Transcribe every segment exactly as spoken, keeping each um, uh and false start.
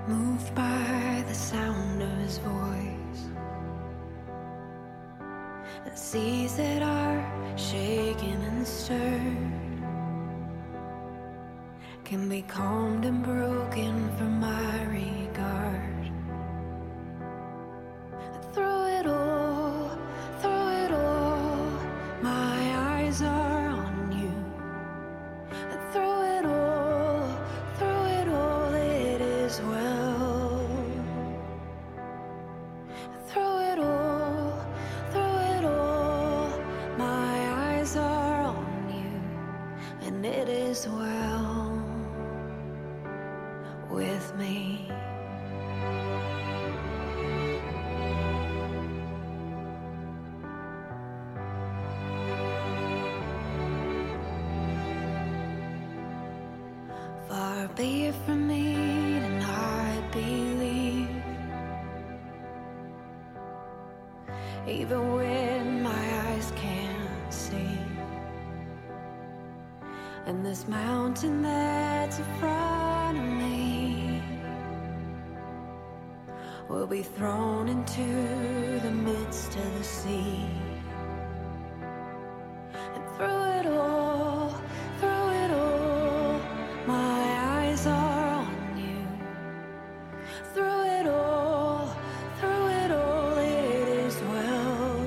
moved by the sound of his voice, and seas that are shaken and stirred can be calmed and broken for my regard. Through it all, through it all, my eyes are on you. Through it all, through it all, it is well. Through it all, through it all, my eyes are on you, and it is well with me. Far be it from me to not believe, even when my eyes can't see. And this mountain that's in front of me will be thrown into the midst of the sea. And through it all, through it all, my eyes are on you. Through it all, through it all, it is well.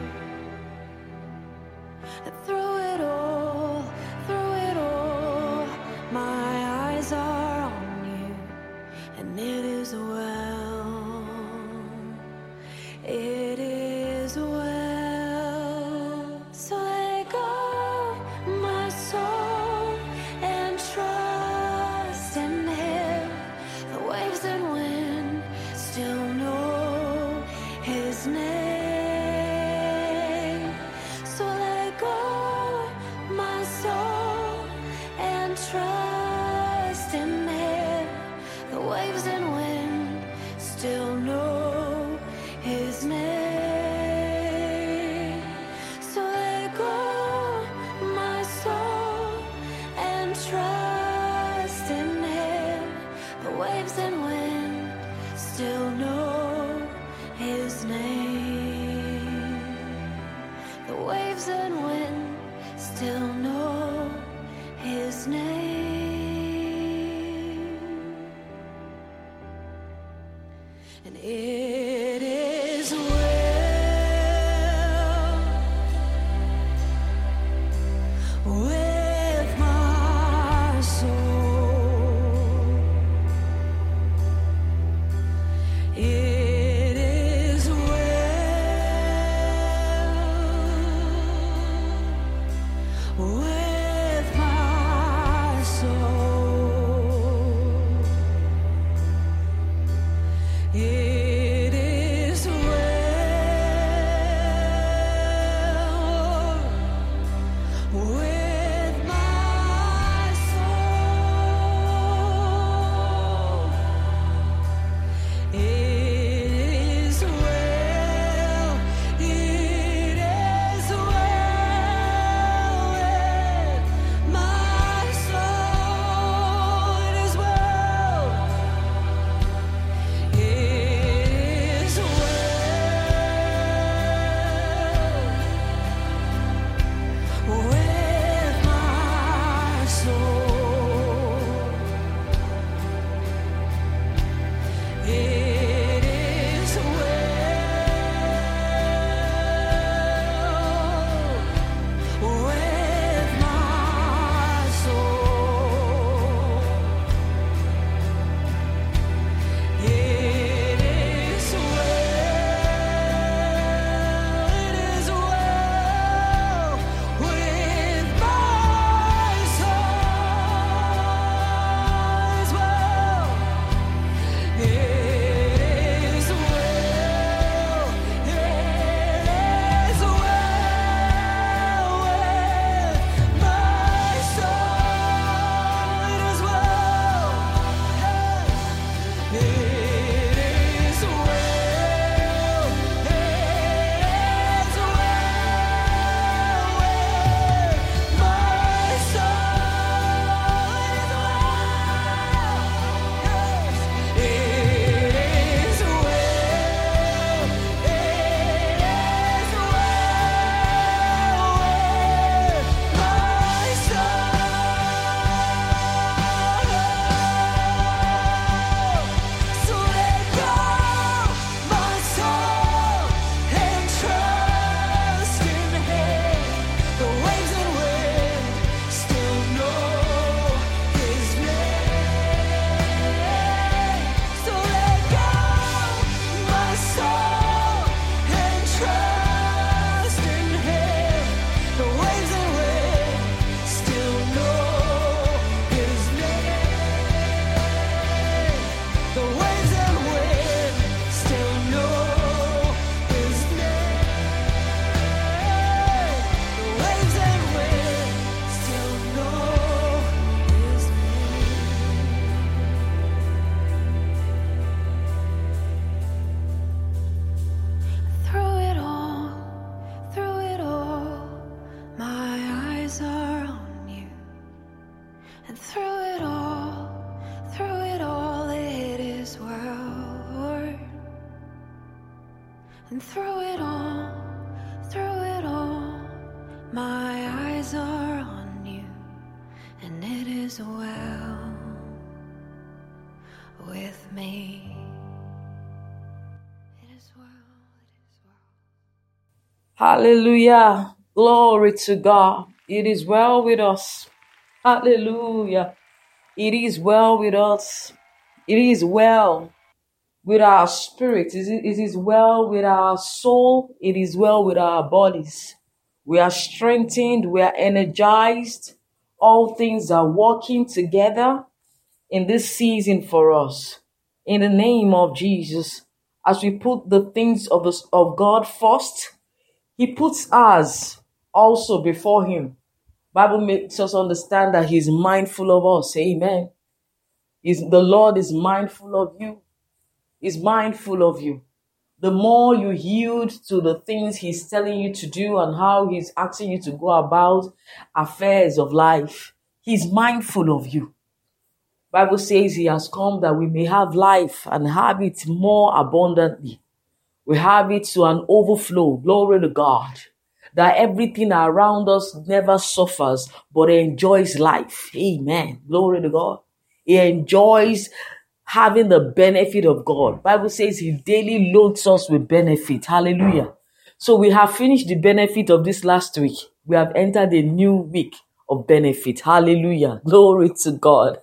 And through it all, through it all, my eyes are on you, and it is well. It is well. So let go, my soul, and trust in Him. The waves and wind still know His name. So let go, my soul, and trust in Him. The waves and wind still know His name. So let go, my soul, and trust in Him. The waves and wind still know His name. The waves and wind still know His name. And it is well with my soul. It is well with my soul. It And through it all, through it all, my eyes are on you, and it is well with me. It is well, it is well. Hallelujah. Glory to God. It is well with us. Hallelujah. It is well with us. It is well with our spirit. It is well with our soul. It is well with our bodies. We are strengthened. We are energized. All things are working together in this season for us. In the name of Jesus, as we put the things of, us, of God first, He puts us also before Him. Bible makes us understand that He's mindful of us. Amen. He's, the Lord is mindful of you. He's mindful of you. The more you yield to the things He's telling you to do and how He's asking you to go about affairs of life, He's mindful of you. Bible says He has come that we may have life and have it more abundantly. We have it to an overflow. Glory to God. That everything around us never suffers, but enjoys life. Amen. Glory to God. He enjoys having the benefit of God. Bible says He daily loads us with benefit. Hallelujah. So we have finished the benefit of this last week. We have entered a new week of benefit. Hallelujah. Glory to God.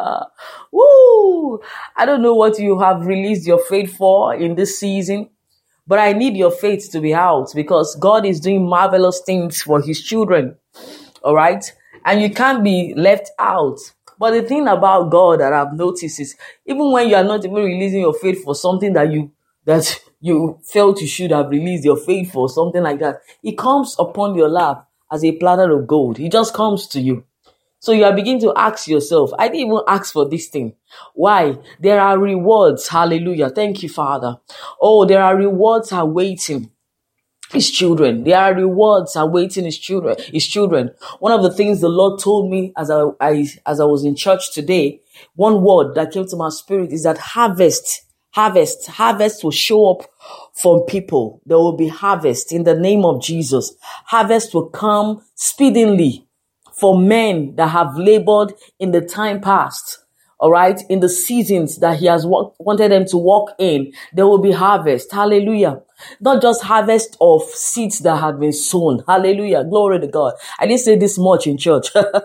Woo! I don't know what you have released your faith for in this season, but I need your faith to be out because God is doing marvelous things for His children. All right. And you can't be left out. But the thing about God that I've noticed is even when you are not even releasing your faith for something that you, that you felt you should have released your faith for, something like that, it comes upon your lap as a platter of gold. It just comes to you. So you are beginning to ask yourself, I didn't even ask for this thing. Why? There are rewards. Hallelujah. Thank you, Father. Oh, there are rewards awaiting His children. There are rewards awaiting His children. His children. One of the things the Lord told me as I, I as I was in church today, one word that came to my spirit is that harvest, harvest, harvest will show up from people. There will be harvest in the name of Jesus. Harvest will come speedily for men that have labored in the time past. All right. In the seasons that He has wa- wanted them to walk in, there will be harvest. Hallelujah. Not just harvest of seeds that have been sown. Hallelujah. Glory to God. I didn't say this much in church.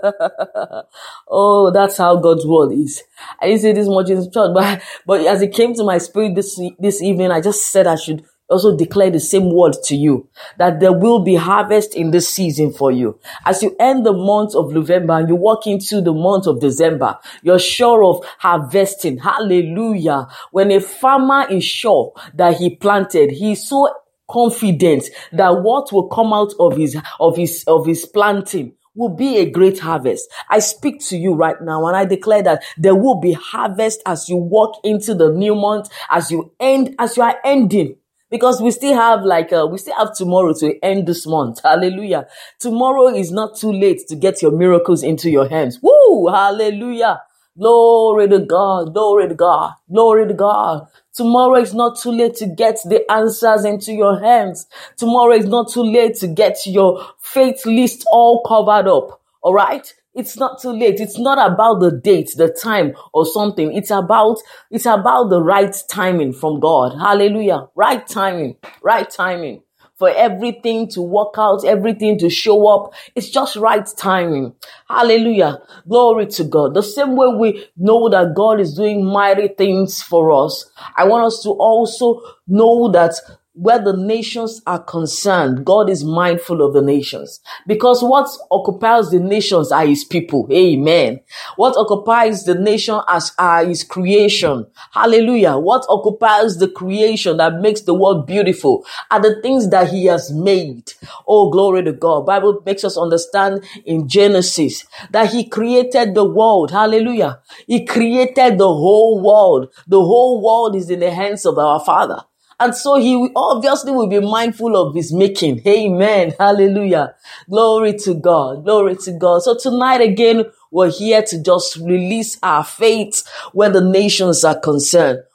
Oh, that's how God's word is. I didn't say this much in church, but, but as it came to my spirit this, this evening, I just said I should also declare the same word to you, that there will be harvest in this season for you. As you end the month of November and you walk into the month of December, you're sure of harvesting. Hallelujah. When a farmer is sure that he planted, he's so confident that what will come out of his, of his, of his planting will be a great harvest. I speak to you right now and I declare that there will be harvest as you walk into the new month, as you end, as you are ending. Because we still have like, uh, we still have tomorrow to end this month. Hallelujah. Tomorrow is not too late to get your miracles into your hands. Woo! Hallelujah. Glory to God. Glory to God. Glory to God. Tomorrow is not too late to get the answers into your hands. Tomorrow is not too late to get your faith list all covered up. All right. It's not too late. It's not about the date, the time or something. It's about, it's about the right timing from God. Hallelujah. Right timing, right timing for everything to work out, everything to show up. It's just right timing. Hallelujah. Glory to God. The same way we know that God is doing mighty things for us, I want us to also know that where the nations are concerned, God is mindful of the nations, because what occupies the nations are His people. Amen. What occupies the nation as are His creation. Hallelujah. What occupies the creation that makes the world beautiful are the things that He has made. Oh, glory to God. Bible makes us understand in Genesis that He created the world. Hallelujah. He created the whole world. The whole world is in the hands of our Father. And so He obviously will be mindful of His making. Amen. Hallelujah. Glory to God. Glory to God. So tonight again, we're here to just release our faith where the nations are concerned.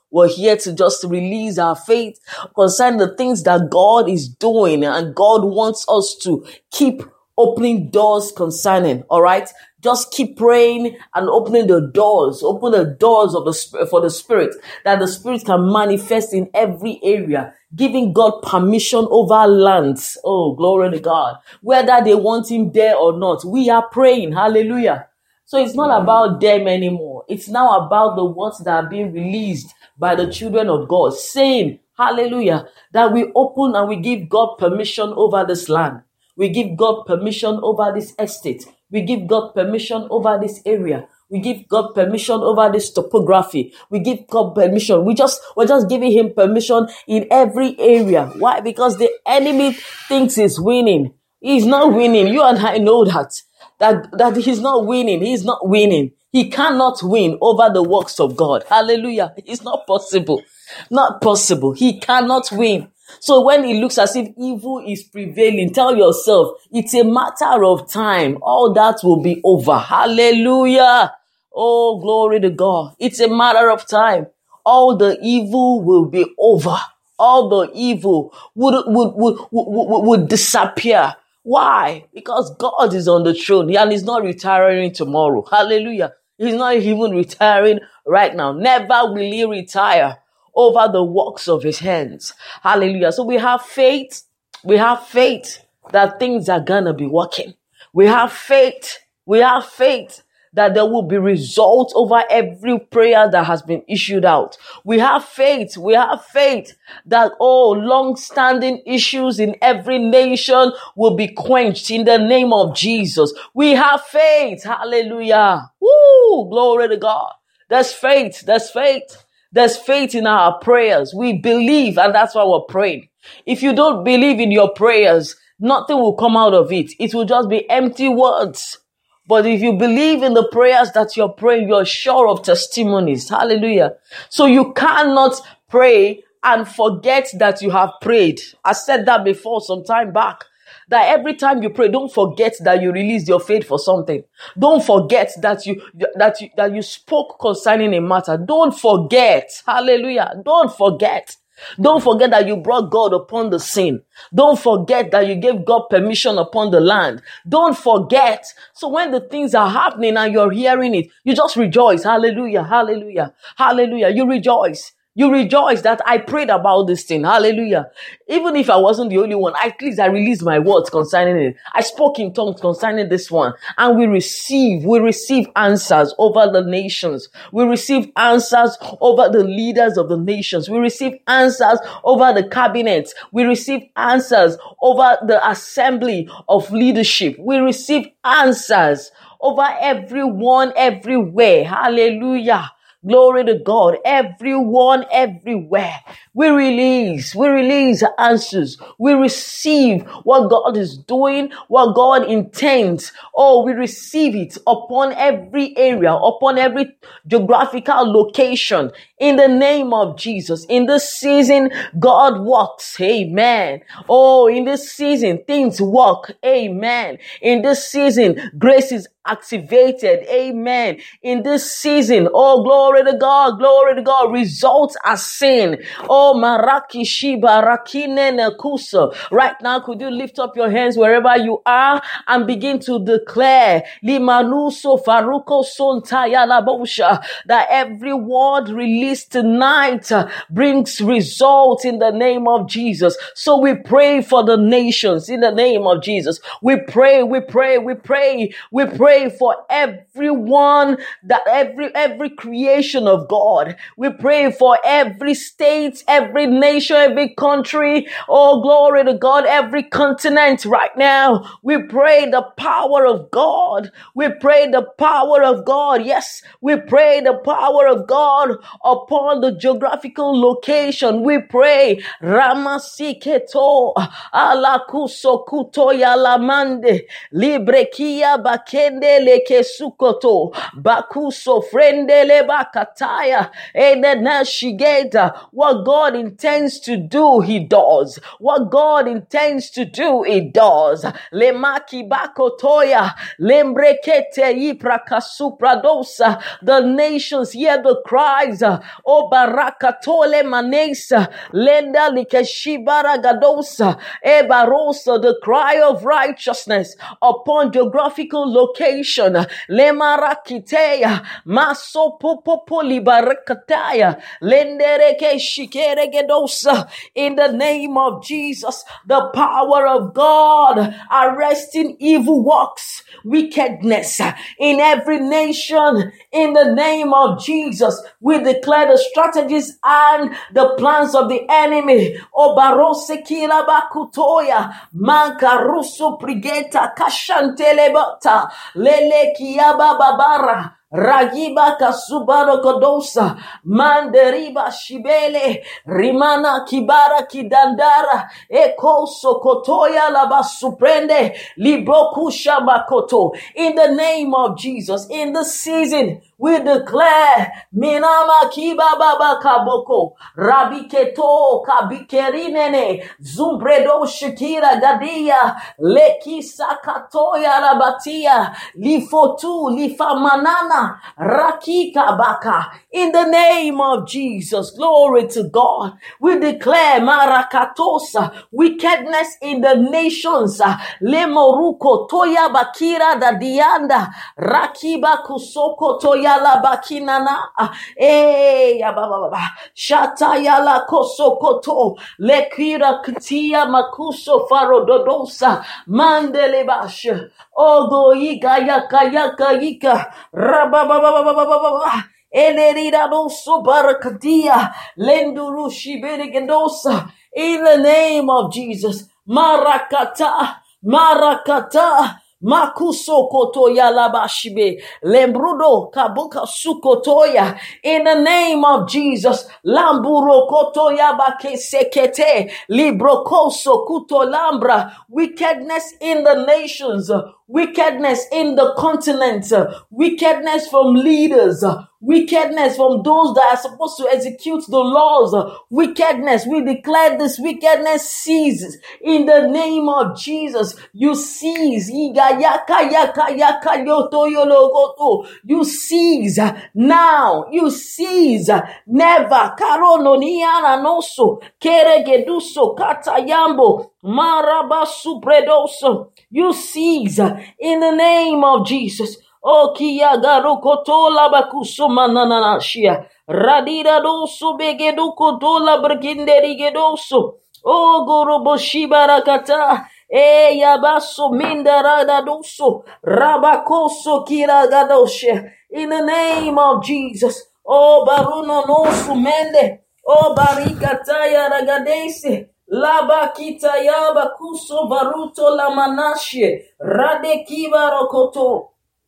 We're here to just release our faith concerning the things that God is doing, and God wants us to keep opening doors concerning. All right. Just keep praying and opening the doors, open the doors of the spirit for the Spirit, that the Spirit can manifest in every area, giving God permission over lands. Oh, glory to God. Whether they want him there or not, we are praying. Hallelujah. So it's not about them anymore. It's now about the words that are being released by the children of God, saying, hallelujah, that we open and we give God permission over this land. We give God permission over this estate. We give God permission over this area. We give God permission over this topography. We give God permission. We just, we're just giving him permission in every area. Why? Because the enemy thinks he's winning. He's not winning. You and I know that. That, that he's not winning. He's not winning. He cannot win over the works of God. Hallelujah. It's not possible. Not possible. He cannot win. So when it looks as if evil is prevailing, tell yourself, it's a matter of time. All that will be over. Hallelujah. Oh, glory to God. It's a matter of time. All the evil will be over. All the evil would, would, would, would, would, would disappear. Why? Because God is on the throne and he's not retiring tomorrow. Hallelujah. He's not even retiring right now. Never will he retire over the works of his hands. Hallelujah. So we have faith. We have faith that things are going to be working. We have faith. We have faith that there will be results over every prayer that has been issued out. We have faith. We have faith that, oh, long-standing issues in every nation will be quenched in the name of Jesus. We have faith. Hallelujah. Woo! Glory to God. There's faith. There's faith. There's faith in our prayers. We believe, and that's why we're praying. If you don't believe in your prayers, nothing will come out of it. It will just be empty words. But if you believe in the prayers that you're praying, you're sure of testimonies. Hallelujah. So you cannot pray and forget that you have prayed. I said that before some time back. That every time you pray, don't forget that you released your faith for something. Don't forget that you, that you, that you spoke concerning a matter. Don't forget. Hallelujah. Don't forget. Don't forget that you brought God upon the scene. Don't forget that you gave God permission upon the land. Don't forget. So when the things are happening and you're hearing it, you just rejoice. Hallelujah. Hallelujah. Hallelujah. You rejoice. You rejoice that I prayed about this thing. Hallelujah. Even if I wasn't the only one, at least I released my words concerning it. I spoke in tongues concerning this one. And we receive, we receive answers over the nations. We receive answers over the leaders of the nations. We receive answers over the cabinets. We receive answers over the assembly of leadership. We receive answers over everyone, everywhere. Hallelujah. Glory to God. Everyone, everywhere. We release, we release answers. We receive what God is doing, what God intends. Oh, we receive it upon every area, upon every geographical location. In the name of Jesus. In this season, God works. Amen. Oh, in this season, things work. Amen. In this season, grace is activated. Amen. In this season, oh, glory to God, glory to God. Results are seen. Oh, Maraki Shiba Rakine Nekusa. Right now, could you lift up your hands wherever you are and begin to declare Limanuso Faruko Sontaya Labosha, that every word released tonight uh, brings results in the name of Jesus. So we pray for the nations in the name of Jesus. We pray, we pray, we pray, we pray for everyone, that every every creation of God. We pray for every state, every nation, every country. Oh, glory to God, every continent right now. We pray the power of God. We pray the power of God. Yes, we pray the power of God upon the geographical location. We pray Ramasiketo Alakuso Kuto Yalamande Librekia Bakende Leke Sukoto Bakuso Frendele Bakataya Enashigeta. What God God intends to do, he does. What God intends to do, he does. Lemaki bakotoya, lembrekete iprakasupradosa. The nations hear the cries. O barakatole manesa, lenda likeshibara gadosa, e barosa, the cry of righteousness upon geographical location. Lemarakiteya, maso popopo libarakataya, lendereke shikere gedosa. In the name of Jesus, the power of God arresting evil works, wickedness in every nation. In the name of Jesus, we declare the strategies and the plans of the enemy. Obarose kila bakutoya, mankaruso prigeta kashantelebata, lele kiyaba babara. Ragiba kasubaro kodosa, manderiba shibele, rimana kibara kidandara, eko sokotoya laba suprende, librokusha makoto. In the name of Jesus, in this season, we declare, minama kiba baba kaboko, rabiketo kabikerinene, zumbredo shikira gadia, leki sakatoya rabatia, lifotu, lifamanana, rakika baka. In the name of Jesus, glory to God. We declare marakatosa, wickedness in the nations, lemoruko toya bakira da dianda, rakiba kusoko toya la bakinana, eh ya baba baba, shata ya la kosokoto, lekira ktia makuso faro dodosa, mandele bash, ogo yika yaka yaka yika, rabababababababa. Elerida no subarakadia, lenduru shiberigendosa. In the name of Jesus, marakata, marakata, makuso kotoya labashibe, lembrudo kabuka sukotoya. In the name of Jesus, lamburo kotoya bake sekete, librokoso kuto lambra. Wickedness in the nations, wickedness in the continent, wickedness from leaders, wickedness from those that are supposed to execute the laws, wickedness. We declare this wickedness ceases in the name of Jesus. You cease. You cease now. You cease. Never. Karononiana noso. Keregeduso katayambo. Marabasu predoso. You cease in the name of Jesus. O kia garokoto la bakuso mananashia. Radira doso begeduko dola brkinderi gedoso. O goroboshi barakata. E yabaso mindarada doso. Rabakoso kira gadoshe. In the name of Jesus. O baruno nosu mende. O barikataya ragadese. Laba kita yaba kuso baruto la manashe. Rade kiva rokoto.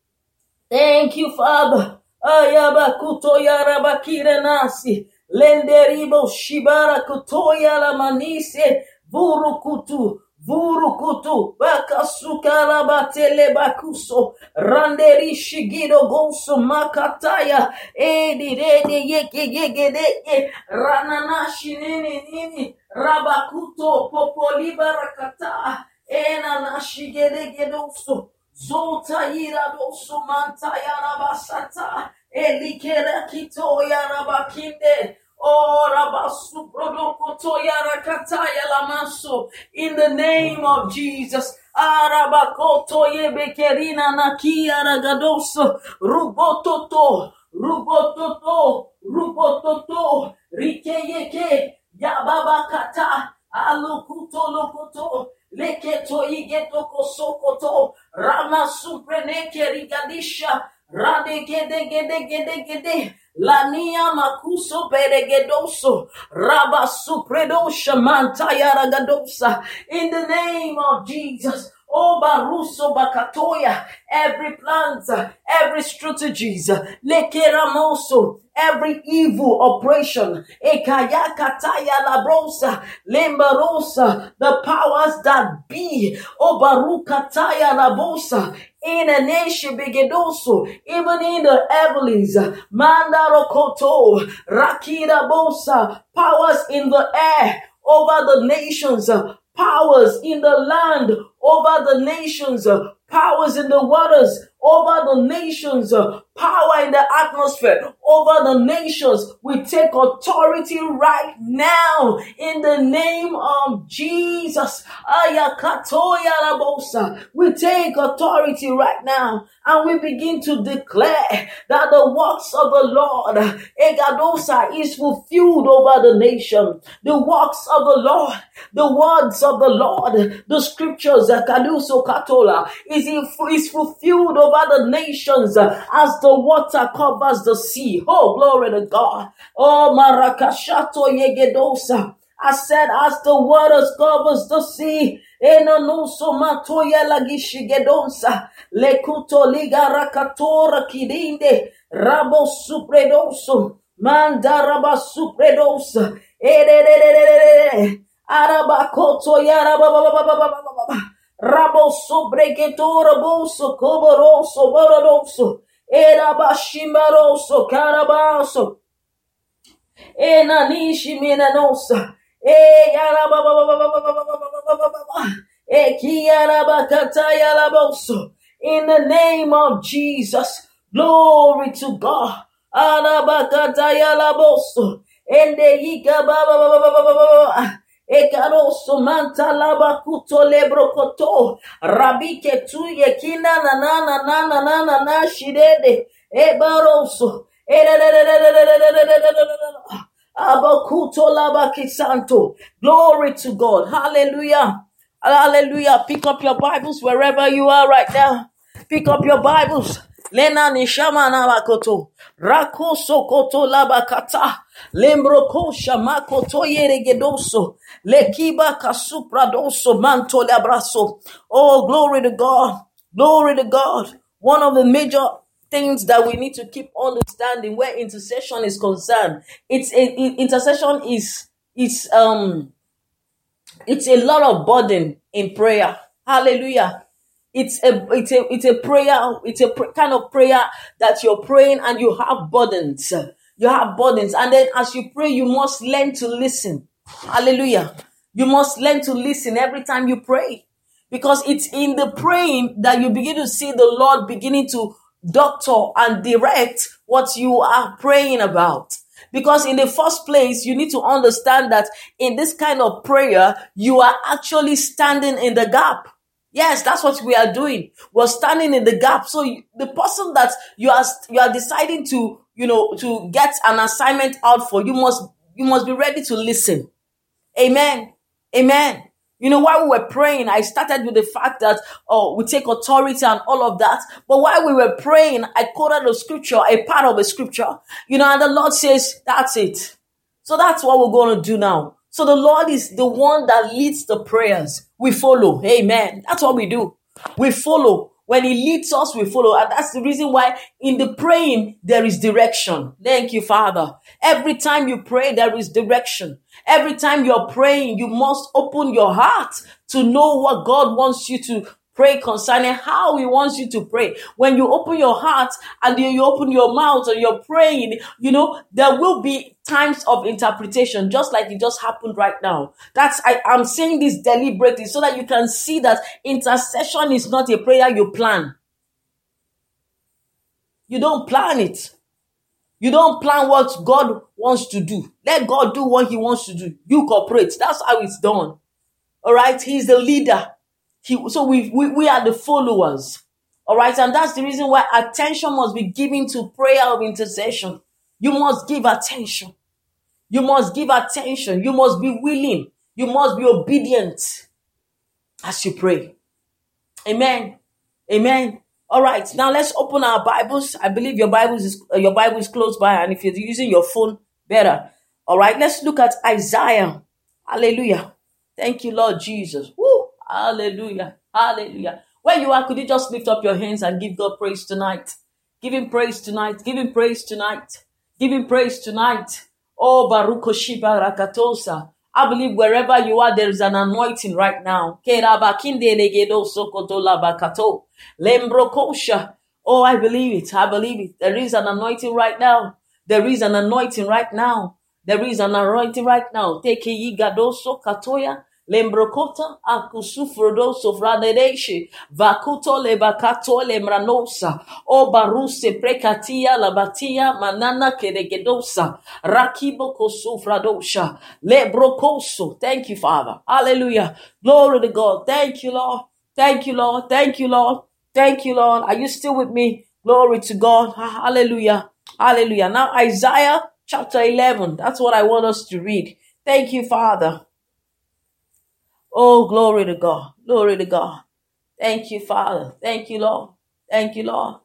Thank you, Father. Ayaba kutoya rabakire nasi. Lenderibo shibara kutoya la manise. Vurukutu. Vurukutu. Bakasukara batele bakuso. Randeri shigido goso makataya. Edi rede yeke yeke deke. Rananashi nini nini. Rabakuto popoliba rakata. Ena nashigede gedoso. Zota ira dosu manta yarabasata, elikera kito yarabakinde, oh rabasu prodokoto yarakata yalamaso. In the name of Jesus, arabakoto yebekerina nakia ragadoso, rubototo, rubototo, rubototo, rikeyeke, yababakata, alukuto lokoto. Leketo igeto kosokoto rama suprene kerigadisha rade gede gede gede gede lania makuso peregedoso raba supredosha mantaya ragadosa. In the name of Jesus. Oh, Baruso Bakatoya, every plant, every strategies, lekeramoso, every evil operation, ekayakataya labrosa, lembarosa, the powers that be, obarukataya labosa, in a nation begedoso, even in the heavens, mandarokoto, rakira bosa, powers in the air over the nations, powers in the land over the nations, powers in the waters over the nations, power in the atmosphere over the nations. We take authority right now in the name of Jesus. Ayakatoya labosa. We take authority right now and we begin to declare that the works of the Lord, Egadosa, is fulfilled over the nation. The works of the Lord, the words of the Lord, the scriptures, Kaluso Katola, is, is fulfilled over the nations as the water covers the sea. Oh, glory to God. Oh, Marakashato Yegedosa. I said, as the waters covers the sea, Enonuso Matoya Lagishigedonsa, Lekuto Liga Rakatora Kidinde, Rabo Supredoso, Mandaraba Supredosa, Arabakoto Yarababa, Rabo Sobregetora Boso, Coboroso, Borodoso, Erabashimbaroso, Carabaso, Enanishi Minanosa. Eh, in the name of Jesus, glory to God. Ekaroso manta laba kuto lebrokoto rabike tu yekina na na na na na na na na shidede ebaroso abakuto laba kisanto. Glory to God. Hallelujah. Hallelujah. Pick up your Bibles wherever you are right now. Pick up your Bibles. Lena nishama na makoto. Rako sokoto labakata. Lembro shamakoto yeregedoso. Lekiba kasupradoso manto labraso. Oh, glory to God. Glory to God. One of the major things that we need to keep understanding where intercession is concerned. It's a, it, intercession is, is, um, it's a lot of burden in prayer. Hallelujah. It's a, it's a, it's a prayer. It's a pr- kind of prayer that you're praying and you have burdens. You have burdens. And then as you pray, you must learn to listen. Hallelujah. You must learn to listen every time you pray, because it's in the praying that you begin to see the Lord beginning to doctor and direct what you are praying about. Because in the first place, you need to understand that in this kind of prayer, you are actually standing in the gap. Yes, that's what we are doing. We're standing in the gap. So you, the person that you are, you are deciding to, you know, to get an assignment out for, you must, you must be ready to listen. Amen. Amen. You know, while we were praying, I started with the fact that, oh, we take authority and all of that. But while we were praying, I quoted a scripture, a part of a scripture, you know, and the Lord says, that's it. So that's what we're going to do now. So the Lord is the one that leads the prayers. We follow. Amen. That's what we do. We follow. When he leads us, we follow. And that's the reason why in the praying, there is direction. Thank you, Father. Every time you pray, there is direction. Every time you're praying, you must open your heart to know what God wants you to pray concerning, how he wants you to pray. When you open your heart and you open your mouth and you're praying, you know, there will be times of interpretation, just like it just happened right now. That's, I, I'm saying this deliberately so that you can see that intercession is not a prayer you plan. You don't plan it. You don't plan what God wants to do. Let God do what he wants to do. You cooperate. That's how it's done. All right. He's the leader. He, so we, we, we are the followers. All right. And that's the reason why attention must be given to prayer of intercession. You must give attention. You must give attention. You must be willing. You must be obedient as you pray. Amen. Amen. All right. Now let's open our Bibles. I believe your Bibles is, uh, your Bible is close by. And if you're using your phone, better. All right. Let's look at Isaiah. Hallelujah. Thank you, Lord Jesus. Woo. Hallelujah. Hallelujah. Where you are, could you just lift up your hands and give God praise tonight? Give him praise tonight. Give him praise tonight. Give him praise tonight. Oh, Baruch Shiba Rakatosa. I believe wherever you are, there is an anointing right now. Kerabakinde legedo sokoto labakato. Lembrokosha. Oh, I believe it. I believe it. There is an anointing right now. There is an anointing right now. There is an anointing right now. Take ye gadoso katoya. Lembrokota akusufrodo sofradedeshi vakuto lebakato lemranosa o baruse prekatia labatia manana kedegedosa rakibo kosufradosha lebrokoso. Thank you, Father. Hallelujah. Glory to God. Thank you, Lord. Thank you, Lord. Thank you, Lord. Thank you, Lord. Are you still with me? Glory to God. Hallelujah. Hallelujah. Now Isaiah chapter eleven. That's what I want us to read. Thank you, Father. Oh, glory to God. Glory to God. Thank you, Father. Thank you, Lord. Thank you, Lord.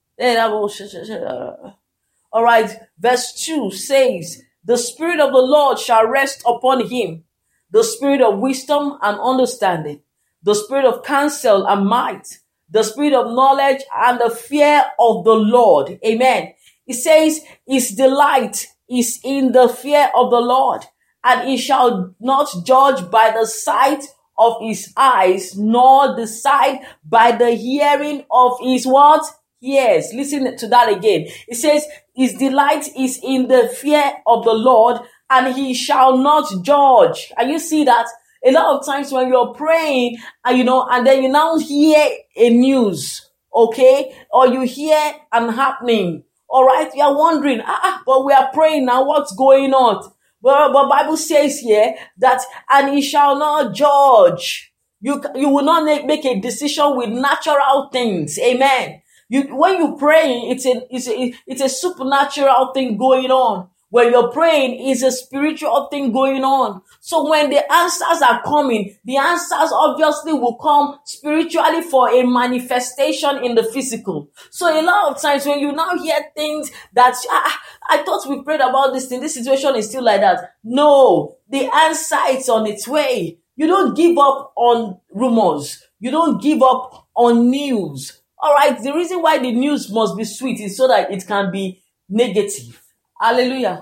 All right. Verse two says, the Spirit of the Lord shall rest upon him, the Spirit of wisdom and understanding, the Spirit of counsel and might, the Spirit of knowledge and the fear of the Lord. Amen. It says his delight is in the fear of the Lord. And he shall not judge by the sight of his eyes, nor decide by the hearing of his what? Ears. Listen to that again. It says, his delight is in the fear of the Lord, and he shall not judge. And you see that? A lot of times when you're praying, and you know, and then you now hear a news, okay? Or you hear an happening. All right? You are wondering, ah, but we are praying now. What's going on? But, but Bible says here that, and he shall not judge. You, you will not make, make a decision with natural things. Amen. You, when you pray, it's a, it's a, it's a supernatural thing going on. When you're praying, it's a spiritual thing going on. So when the answers are coming, the answers obviously will come spiritually for a manifestation in the physical. So a lot of times when you now hear things that, ah, I thought we prayed about this thing, this situation is still like that. No, the answer is on its way. You don't give up on rumors. You don't give up on news. All right, the reason why the news must be sweet is so that it can be negative. Hallelujah.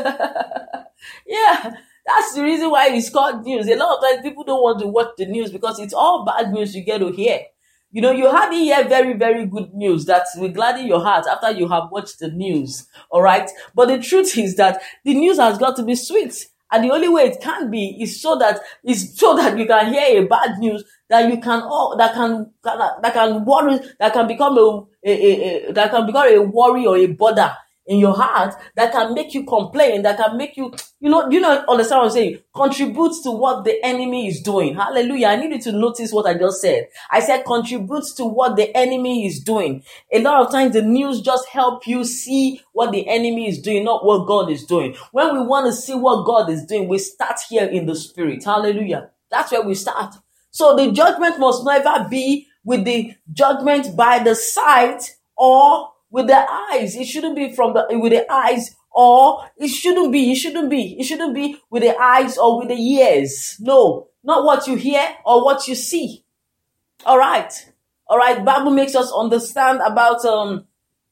Yeah, that's the reason why it's called news. A lot of times people don't want to watch the news because it's all bad news you get to hear. You know, you hardly hear very, very good news that will gladden your heart after you have watched the news. All right. But the truth is that the news has got to be sweet. And the only way it can be is so that is so that you can hear a bad news that you can oh that can that can worry that can become a, a, a, a that can become a worry or a bother in your heart, that can make you complain, that can make you, you know, you know, understand what I'm saying? Contributes to what the enemy is doing. Hallelujah. I need you to notice what I just said. I said contributes to what the enemy is doing. A lot of times the news just help you see what the enemy is doing, not what God is doing. When we want to see what God is doing, we start here in the spirit. Hallelujah. That's where we start. So the judgment must never be with the judgment by the sight or with the eyes. It shouldn't be from the with the eyes, or it shouldn't be, it shouldn't be, it shouldn't be with the eyes or with the ears. No, not what you hear or what you see. All right. All right. Bible makes us understand about um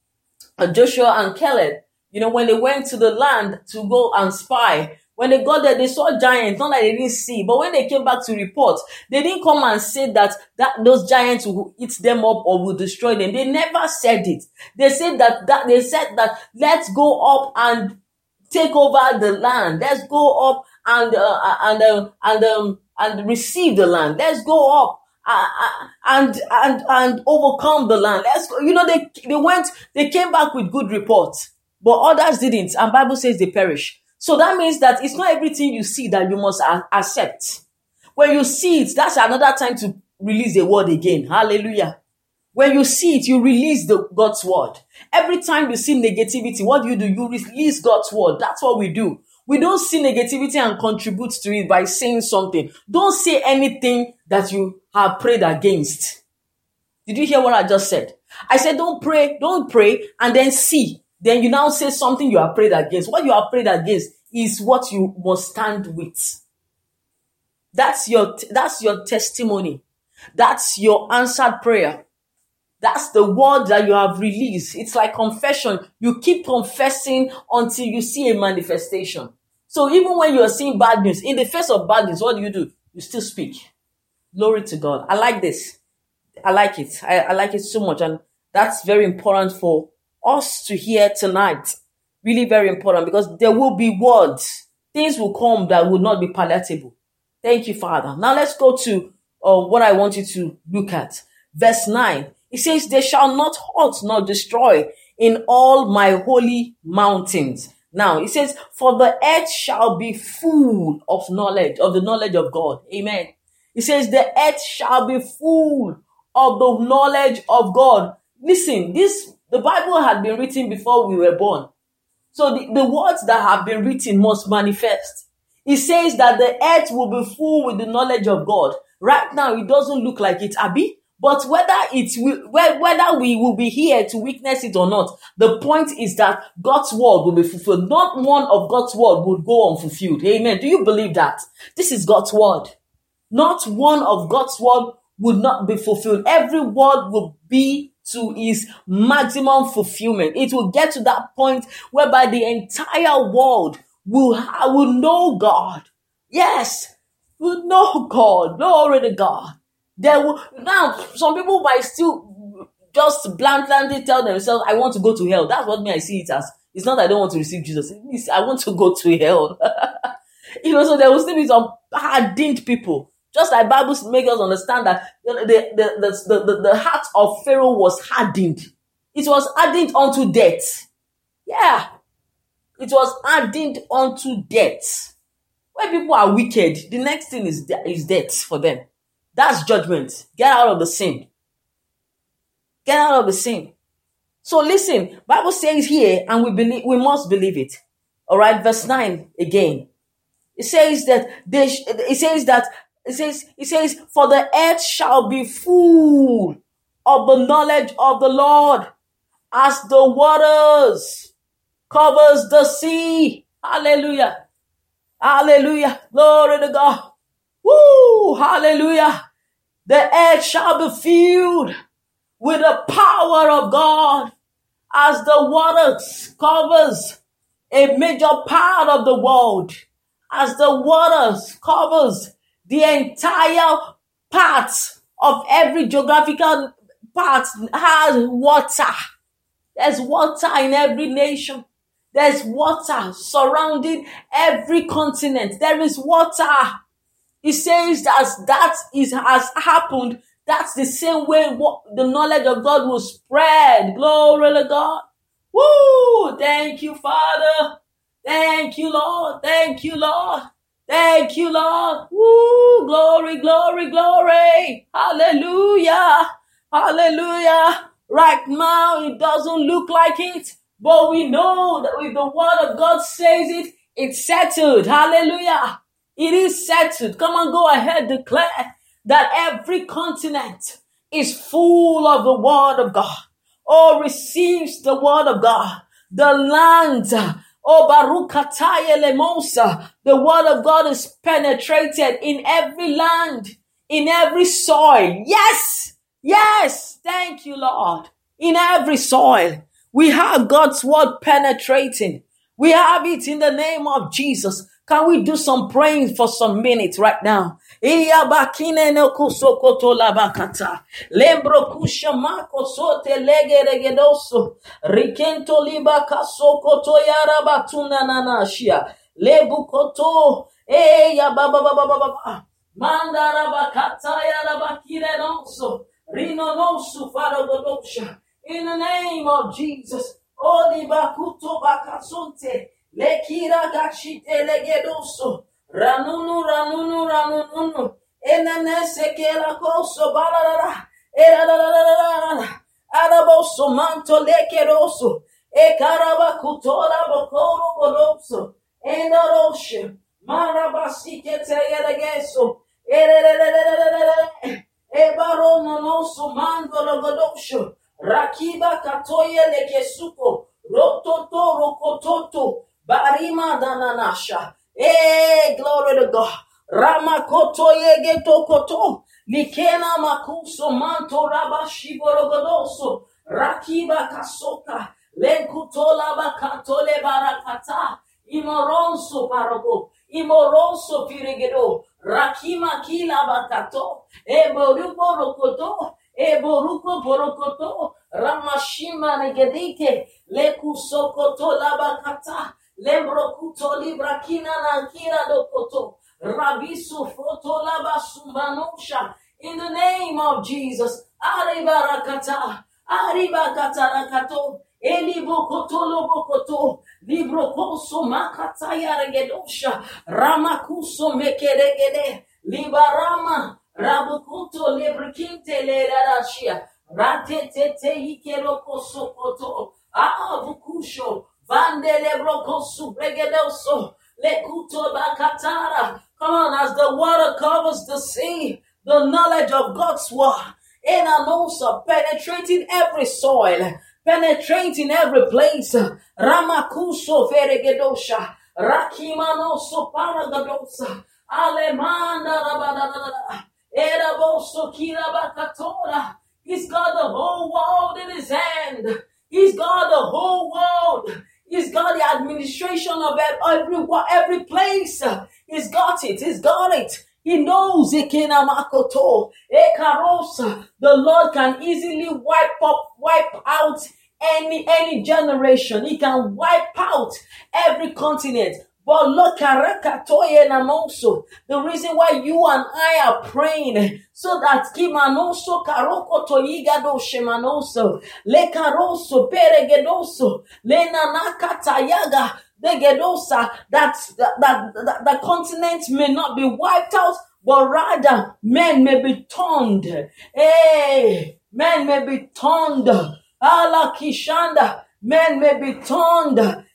Joshua and Caleb. You know, when they went to the land to go and spy, when they got there, they saw giants, not like they didn't see. But when they came back to report, they didn't come and say that, that those giants will eat them up or will destroy them. They never said it. They said that, that they said that let's go up and take over the land. Let's go up and uh, and uh, and um, and receive the land. Let's go up uh, and and and overcome the land. Let's go. You know, they they went, they came back with good reports, but others didn't. And Bible says they perish. So that means that it's not everything you see that you must a- accept. When you see it, that's another time to release the word again. Hallelujah. When you see it, you release the God's word. Every time you see negativity, what do you do? You release God's word. That's what we do. We don't see negativity and contribute to it by saying something. Don't say anything that you have prayed against. Did you hear what I just said? I said, don't pray, don't pray, and then see. Then you now say something you are prayed against. What you are prayed against is what you must stand with. That's your, that's your testimony. That's your answered prayer. That's the word that you have released. It's like confession. You keep confessing until you see a manifestation. So even when you are seeing bad news, in the face of bad news, what do you do? You still speak. Glory to God. I like this. I like it. I, I like it so much. And that's very important for us to hear tonight. Really very important, because there will be words. Things will come that will not be palatable. Thank you, Father. Now let's go to uh, what I want you to look at. Verse nine. It says, they shall not hurt nor destroy in all my holy mountains. Now, it says, for the earth shall be full of knowledge, of the knowledge of God. Amen. It says, the earth shall be full of the knowledge of God. Listen, this, the Bible had been written before we were born. So the, the words that have been written must manifest. It says that the earth will be full with the knowledge of God. Right now, it doesn't look like it, Abby. But whether it's whether we will be here to witness it or not, the point is that God's word will be fulfilled. Not one of God's word will go unfulfilled. Amen. Do you believe that? This is God's word. Not one of God's word would not be fulfilled. Every word will be to its maximum fulfillment. It will get to that point whereby the entire world will, will know God. Yes, will know God. Glory to God. There will, now, some people might still just blandly tell themselves, I want to go to hell. That's what me I see it as. It's not that I don't want to receive Jesus. It's, I want to go to hell. You know, so there will still be some hardened people. Just like Bible makes us understand that the, the, the, the, the, the heart of Pharaoh was hardened. It was hardened unto death. Yeah. It was hardened unto death. When people are wicked, the next thing is, is death for them. That's judgment. Get out of the sin. Get out of the sin. So listen, Bible says here, and we believe, we must believe it. All right, verse nine again. It says that they. It says that it says it says for the earth shall be full of the knowledge of the Lord, as the waters covers the sea. Hallelujah. Hallelujah. Glory to God. Woo! Hallelujah. The earth shall be filled with the power of God as the waters covers a major part of the world, as the waters covers the entire part of every geographical part has water. There's water in every nation. There's water surrounding every continent. There is water. It says that that is has happened. That's the same way what the knowledge of God will spread. Glory to God. Woo! Thank you, Father. Thank you, Lord. Thank you, Lord. Thank you, Lord. Woo! Glory, glory, glory. Hallelujah. Hallelujah. Right now, it doesn't look like it, but we know that if the word of God says it, it's settled. Hallelujah. It is settled. Come on, go ahead, declare that every continent is full of the word of God. Oh, receives the word of God. The land, oh, Barukataye Lemosa, the word of God is penetrated in every land, in every soil. Yes, yes, thank you, Lord. In every soil, we have God's word penetrating. We have it in the name of Jesus. Can we do some praying for some minutes right now? Iya bakine no kusokoto labakata. Lembro kushamako sote lege regedoso. Rikento libaka sokoto yarabatuna nanashia. Lebukoto. Eya baba baba baba. Mandara bakata yarabakire nonso. Rino nonsu farogodosha. In the name of Jesus. Oli bakuto bakasonte. Lekira gachite legedoso. Ranunu, ranunu, ranunu. Enene sekela koso balara. Era la la la la la. Araboso manto lekeroso. E karaba kutora bokoro boloso. Enaroshe. Marabasi kete yelegeso. Erelelelelelele. E barono noso mando logodosho. Rakiba katoye lekesuko. Rototo rokototo. Barima dananasha. Hey, glory to God. Ramakoto yegeto koto. Likena makuso manto raba shiborogodoso. Rakiba kasoka. Lenkutola bakatole barakata. Imoronso parago. Imoronso firigedo. Rakima kila bakato. Eboruko rokoto. Eboruko borokoto. Ramashima negedike. Leku sokoto labakata. Lembrokuto librakina nankira dokoto. Rabisu foto labasumbanosha. In the name of Jesus. Aribarakata. Aribakata rakato. Elibokoto lobokoto. Librokoso makataya regedosha. Ramakuso mekeregede. Libarama. Rabukuto lebrikinte lerashia. Ratetete ikeroko sokoto. Ah, bukusho. Vandele brokosu bregedoso. Lekuto bakatara. Come on, as the water covers the sea, the knowledge of God's word. Enanosa, penetrating every soil, penetrating every place. Ramakuso feregedosha. Rakimanoso paragadosa. Alemanda rabadadada. Eraboso kirabakatora. He's got the whole world in his hand. He's got the whole world. He's got the administration of every, every place. He's got it. He's got it. He knows Ikenamakoto, Ekarosa. The Lord can easily wipe up, wipe out any, any generation. He can wipe out every continent. But look, the reason why you and I are praying, so that Kimanoso Karoko Toigado Shemanoso, Le Caroso, Peregedoso, Le Nanaka Tayaga, the Gedosa, that, that, that, that the continent may not be wiped out, but rather men may be turned. Hey, men may be turned. Ala Kishanda, men may be turned.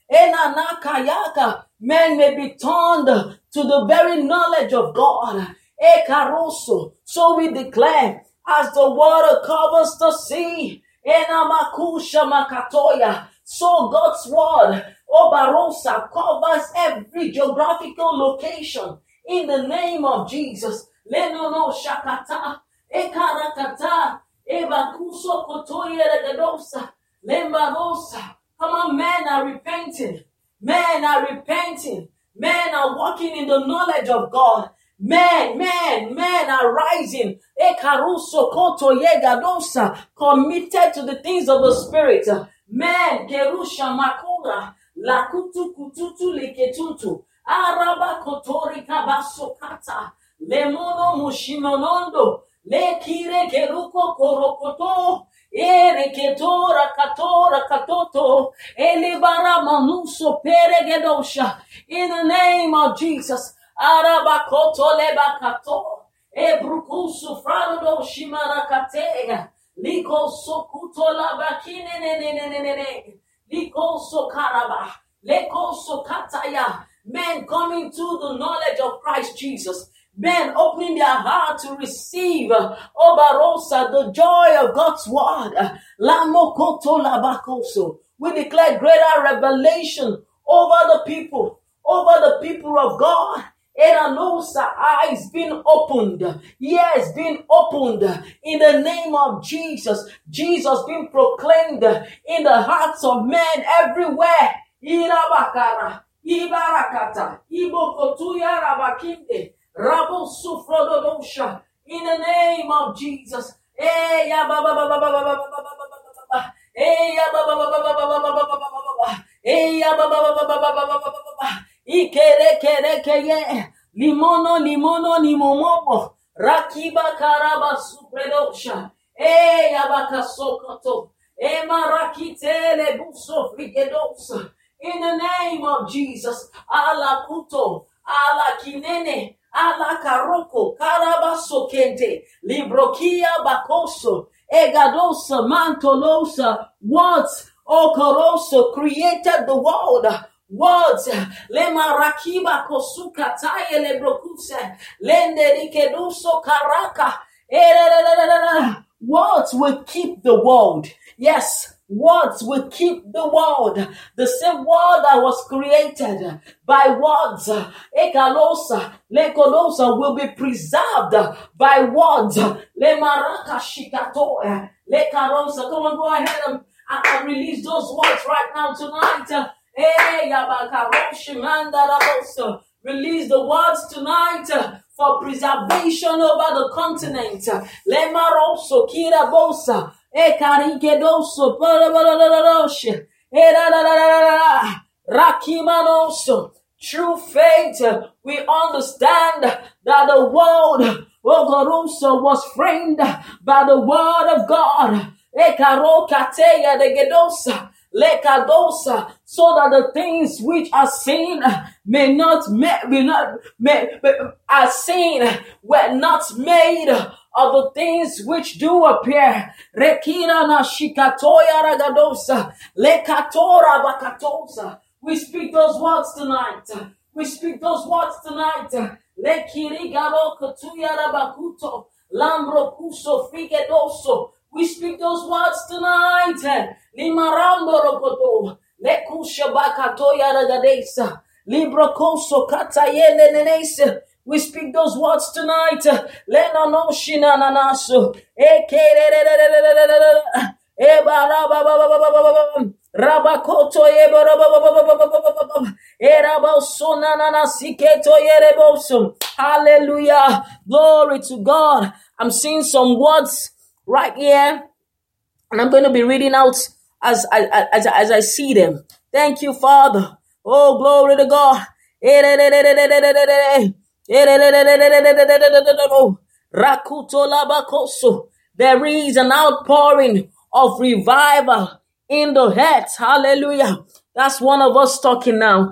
Enanakayaka, men may be turned to the very knowledge of God. Ekaroso. So we declare, as the water covers the sea, Enamakusha Makatoya, so God's word, Obarosa, covers every geographical location in the name of Jesus. Lenono Shakata, Ekarakata, Ebakuso Kotoye Regadosa, Lembarosa. Come on, men are repenting. Men are repenting. Men are walking in the knowledge of God. Men, men, men are rising. Ekaruso koto yegadosa, committed to the things of the Spirit. Men, kerusha makura, lakutu kututu liketutu, araba kotori kabasokata, lemono mushimonondo, lekire keruko korokoto. Ere ketora katora katoto elibara manuso peregedosha. In the name of Jesus, arabakoto lebakato ebrukusu frado shimarakatega liko sokuto labakine ne ne ne ne ne ne liko sokaraba leko sokataya. Men coming to the knowledge of Christ Jesus. Men opening their heart to receive, Obarosa, the joy of God's word. Lamokoto labakoso. We declare greater revelation over the people, over the people of God. Eranosa, eyes being opened, ears being opened in the name of Jesus. Jesus being proclaimed in the hearts of men everywhere. Irabakara, Ibarakata, Ibokotuya Rabakinde. Rabo sufrododosha. In the name of Jesus. Eh ya ba ba ba ba ba ba ba ba ba. Eh ya ba ba ba ba ba ba ba ba ba. Eh ya ba ba ba ba ba ba ba ba ba. Ikere kere keye. Limono limono limomomo. Rakiba karaba supredosha. Eh ya ba kasokoto. Eh marakite le buso frigedosa. In the name of Jesus. Ala kuto. Ala kinene. Ala karoko, karabaso kente, librokia bakoso, egadosa, mantolosa, words, okoroso, created the world, words, lema rakiba kosuka taye lebrokuse, lende rikeduso karaka, words will keep the world. Yes, Words will keep the world. The same world that was created by words. Ekalosa, lekolosa will be preserved by words. Le maraka shikatoya, lekarosa. Come on, go ahead and, and release those words right now tonight. Hey, yabakaroshi mandarabosa. Release the words tonight for preservation over the continent. Lemaroso kirabosa. Ekarikedoso, Parabaroshe, Rakimanoso. Through faith, we understand that the world Ogoruso was framed by the word of God. Ekarokateya de Gedosa, Lekadosa, so that the things which are seen may not may not may, are seen were not made of the things which do appear. Rekina na shikatoya ragadosa, lekatora bakatosa. We speak those words tonight. We speak those words tonight. Lekirigaro katuya rabakuto, lambro kuso figedoso. We speak those words tonight. Limarando rokoto, lekusha bakatoya ragadesa, libro koso katayele nenese. We speak those words tonight. Lena no shina nanaso. Rabakoto Hallelujah. Glory to God. I'm seeing some words right here, and I'm going to be reading out as I as, as I see them. Thank you, Father. Oh, glory to God. There is an outpouring of revival in the heads. Hallelujah. That's one of us talking now.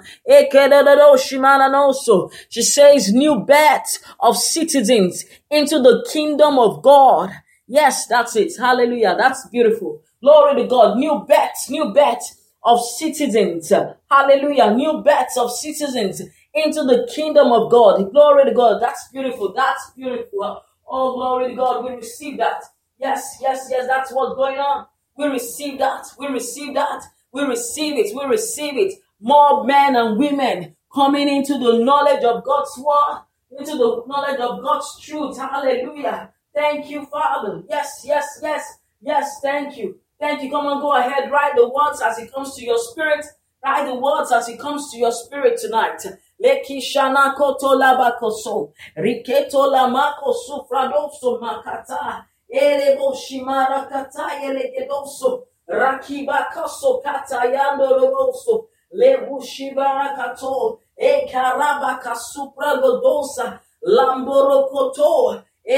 She says new birth of citizens into the kingdom of God. Yes, that's it. Hallelujah. That's beautiful. Glory to God. New birth, new birth of citizens. Hallelujah. New birth of citizens into the kingdom of God. Glory to God. That's beautiful. That's beautiful. Oh, glory to God. We receive that. Yes, yes, yes. That's what's going on. We receive that. We receive that. We receive it. We receive it. More men and women coming into the knowledge of God's word, into the knowledge of God's truth. Hallelujah. Thank you, Father. Yes, yes, yes. Yes, thank you. Thank you. Come on, go ahead. Write the words as it comes to your spirit. Write the words as it comes to your spirit tonight. Leki shana koto labakoso. Riketo lamako sufradoso makata. Erebo shimara kata yelegedoso. Rakiba kaso kata yando roboso. Lebu shibara kato. E karaba kasupra godosa. Lamboro koto.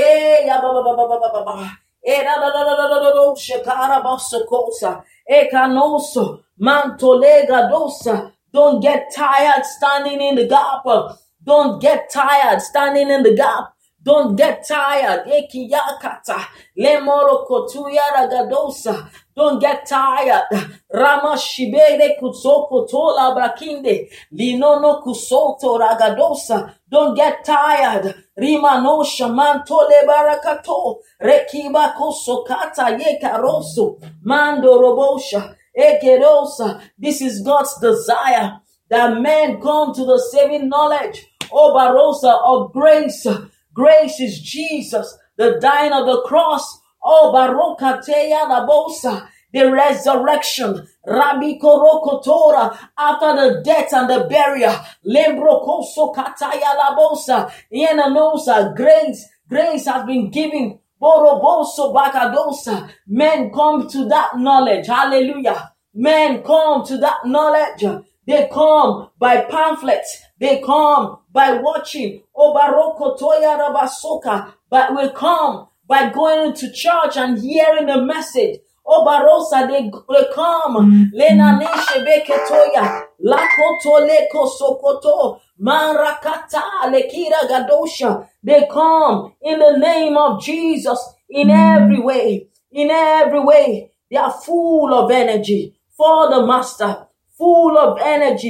E ya ba ba ba ba ba ba ba. E da da da da da da da. Shekara baso kosa. E kanoso. Mantolega dosa. Don't get tired standing in the gap. Don't get tired standing in the gap. Don't get tired. Ekiyakata. Lemoro kotuya ragadosa. Don't get tired. Rama shibere kusoko tola brakinde. Linono kusoto ragadosa. Don't get tired. Rima no shaman tole barakato. Rekiba kosokata yekaroso. Mando robosha. Ekerosa. This is God's desire that men come to the saving knowledge, oh Barosa, of grace. Grace is Jesus, the dying of the cross. Oh Baroka Teya Labosa, the resurrection. Rabbi Korokotora, after the death and the burial. Lembrokoso Kataya Labosa. Yenanosa, grace, grace has been given. Boroboso Bakadosa. Men come to that knowledge. Hallelujah. Men come to that knowledge. They come by pamphlets. They come by watching. Obaroko Toya Rabasoka. But we come by going to church and hearing the message. Obarosa, they, they come. Lena Neshebeke Toya. Lakoto Leko Sokoto. Marakata Lekira Gadosha. They come in the name of Jesus in every way. In every way. They are full of energy for the master. Full of energy.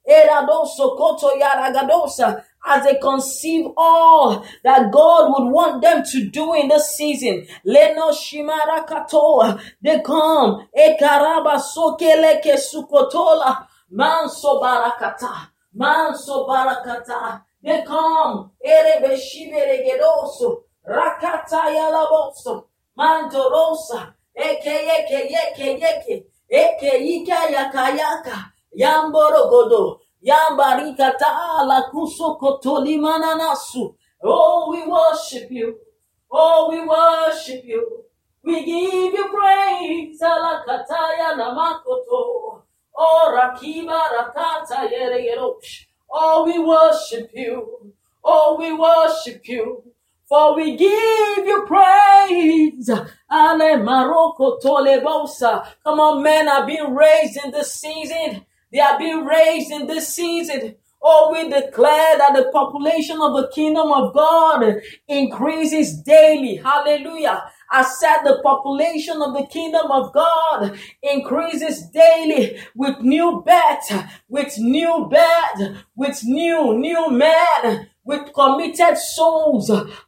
Eradoso koto yaragadosa, as they conceive all that God would want them to do in this season. Leno shimara katoa, they come. Ekaraba sokeleke sukotola, manso barakata, manso barakata. They come. Erebe shiberegedoso, rakata yalaboso, mantorosa, eke yeke yeke yeke, eke yika yaka yaka, yamborogodo. Yambarikata la kuso kotoli mananasu. Oh, we worship you. Oh, we worship you. We give you praise. Alakataya namakoto. Oh, rakiba rakata yere yerosh. Oh, we worship you. Oh, we worship you. For we give you praise. Ale maroko tolebosa. Come on, men are being raised in this season. They are being raised in this season. Oh, we declare that the population of the kingdom of God increases daily. Hallelujah. I said the population of the kingdom of God increases daily with new birth, with new birth, with new, new men, with committed souls.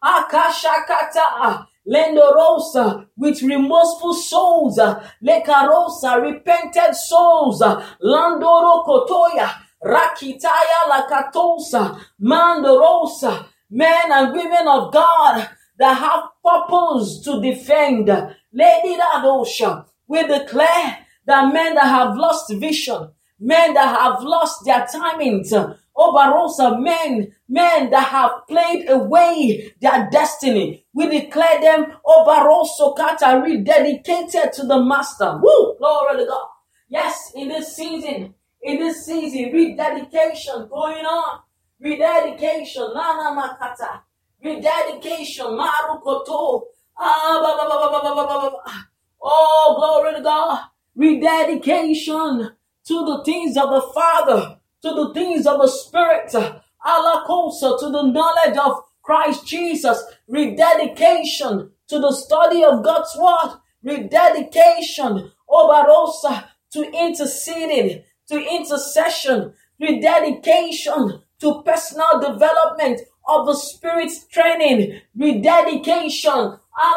Akashakata. Lendorosa, with remorseful souls, Lekarosa, repented souls, Landoro Kotoya, Rakitaya Lakatosa, Mandorosa, men and women of God that have purpose to defend. Lady Radosha, we declare that men that have lost vision, men that have lost their timings, Obarosa, men, men that have played away their destiny. We declare them, Obaroso Kata, rededicated to the Master. Woo! Glory to God. Yes, in this season, in this season, rededication going on. Rededication, Nana Makata. Rededication, Marukoto. Ah, ba, ba, ba, ba, ba, ba, ba. Oh, glory to God. Rededication to the things of the Father, to the things of the Spirit, alakosa, to the knowledge of Christ Jesus, rededication to the study of God's word, rededication, obarosa, to interceding, to intercession, rededication to personal development of the Spirit's training, rededication,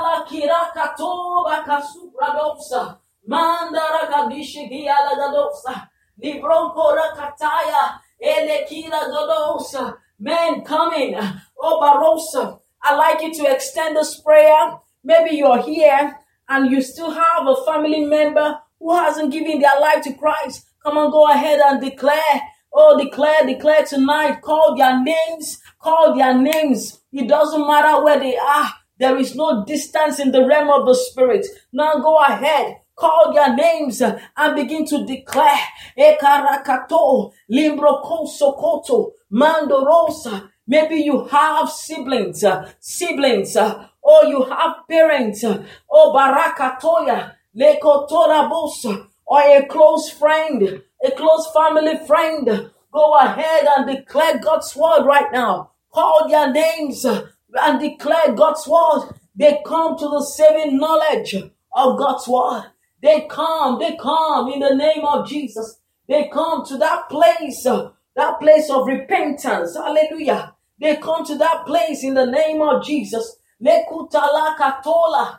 alakirakato bakasubradosa, mandarakadishigi alagadosa, Libronko rakataya, elekira godosa, men coming, oh Barosa. I'd like you to extend this prayer. Maybe you're here and you still have a family member who hasn't given their life to Christ. Come on, go ahead and declare. Oh, declare, declare tonight. Call their names. Call their names. It doesn't matter where they are. There is no distance in the realm of the Spirit. Now go ahead. Call their names and begin to declare. Ekarakato, Limbro Sokoto, Mandorosa. Maybe you have siblings, uh, siblings, uh, or you have parents, uh, or Barakatoya, Lekotorabosa, or a close friend, a close family friend. Go ahead and declare God's word right now. Call their names uh, and declare God's word. They come to the saving knowledge of God's word. They come, they come in the name of Jesus. They come to that place, uh, that place of repentance. Hallelujah. They come to that place in the name of Jesus. Lekutala katola,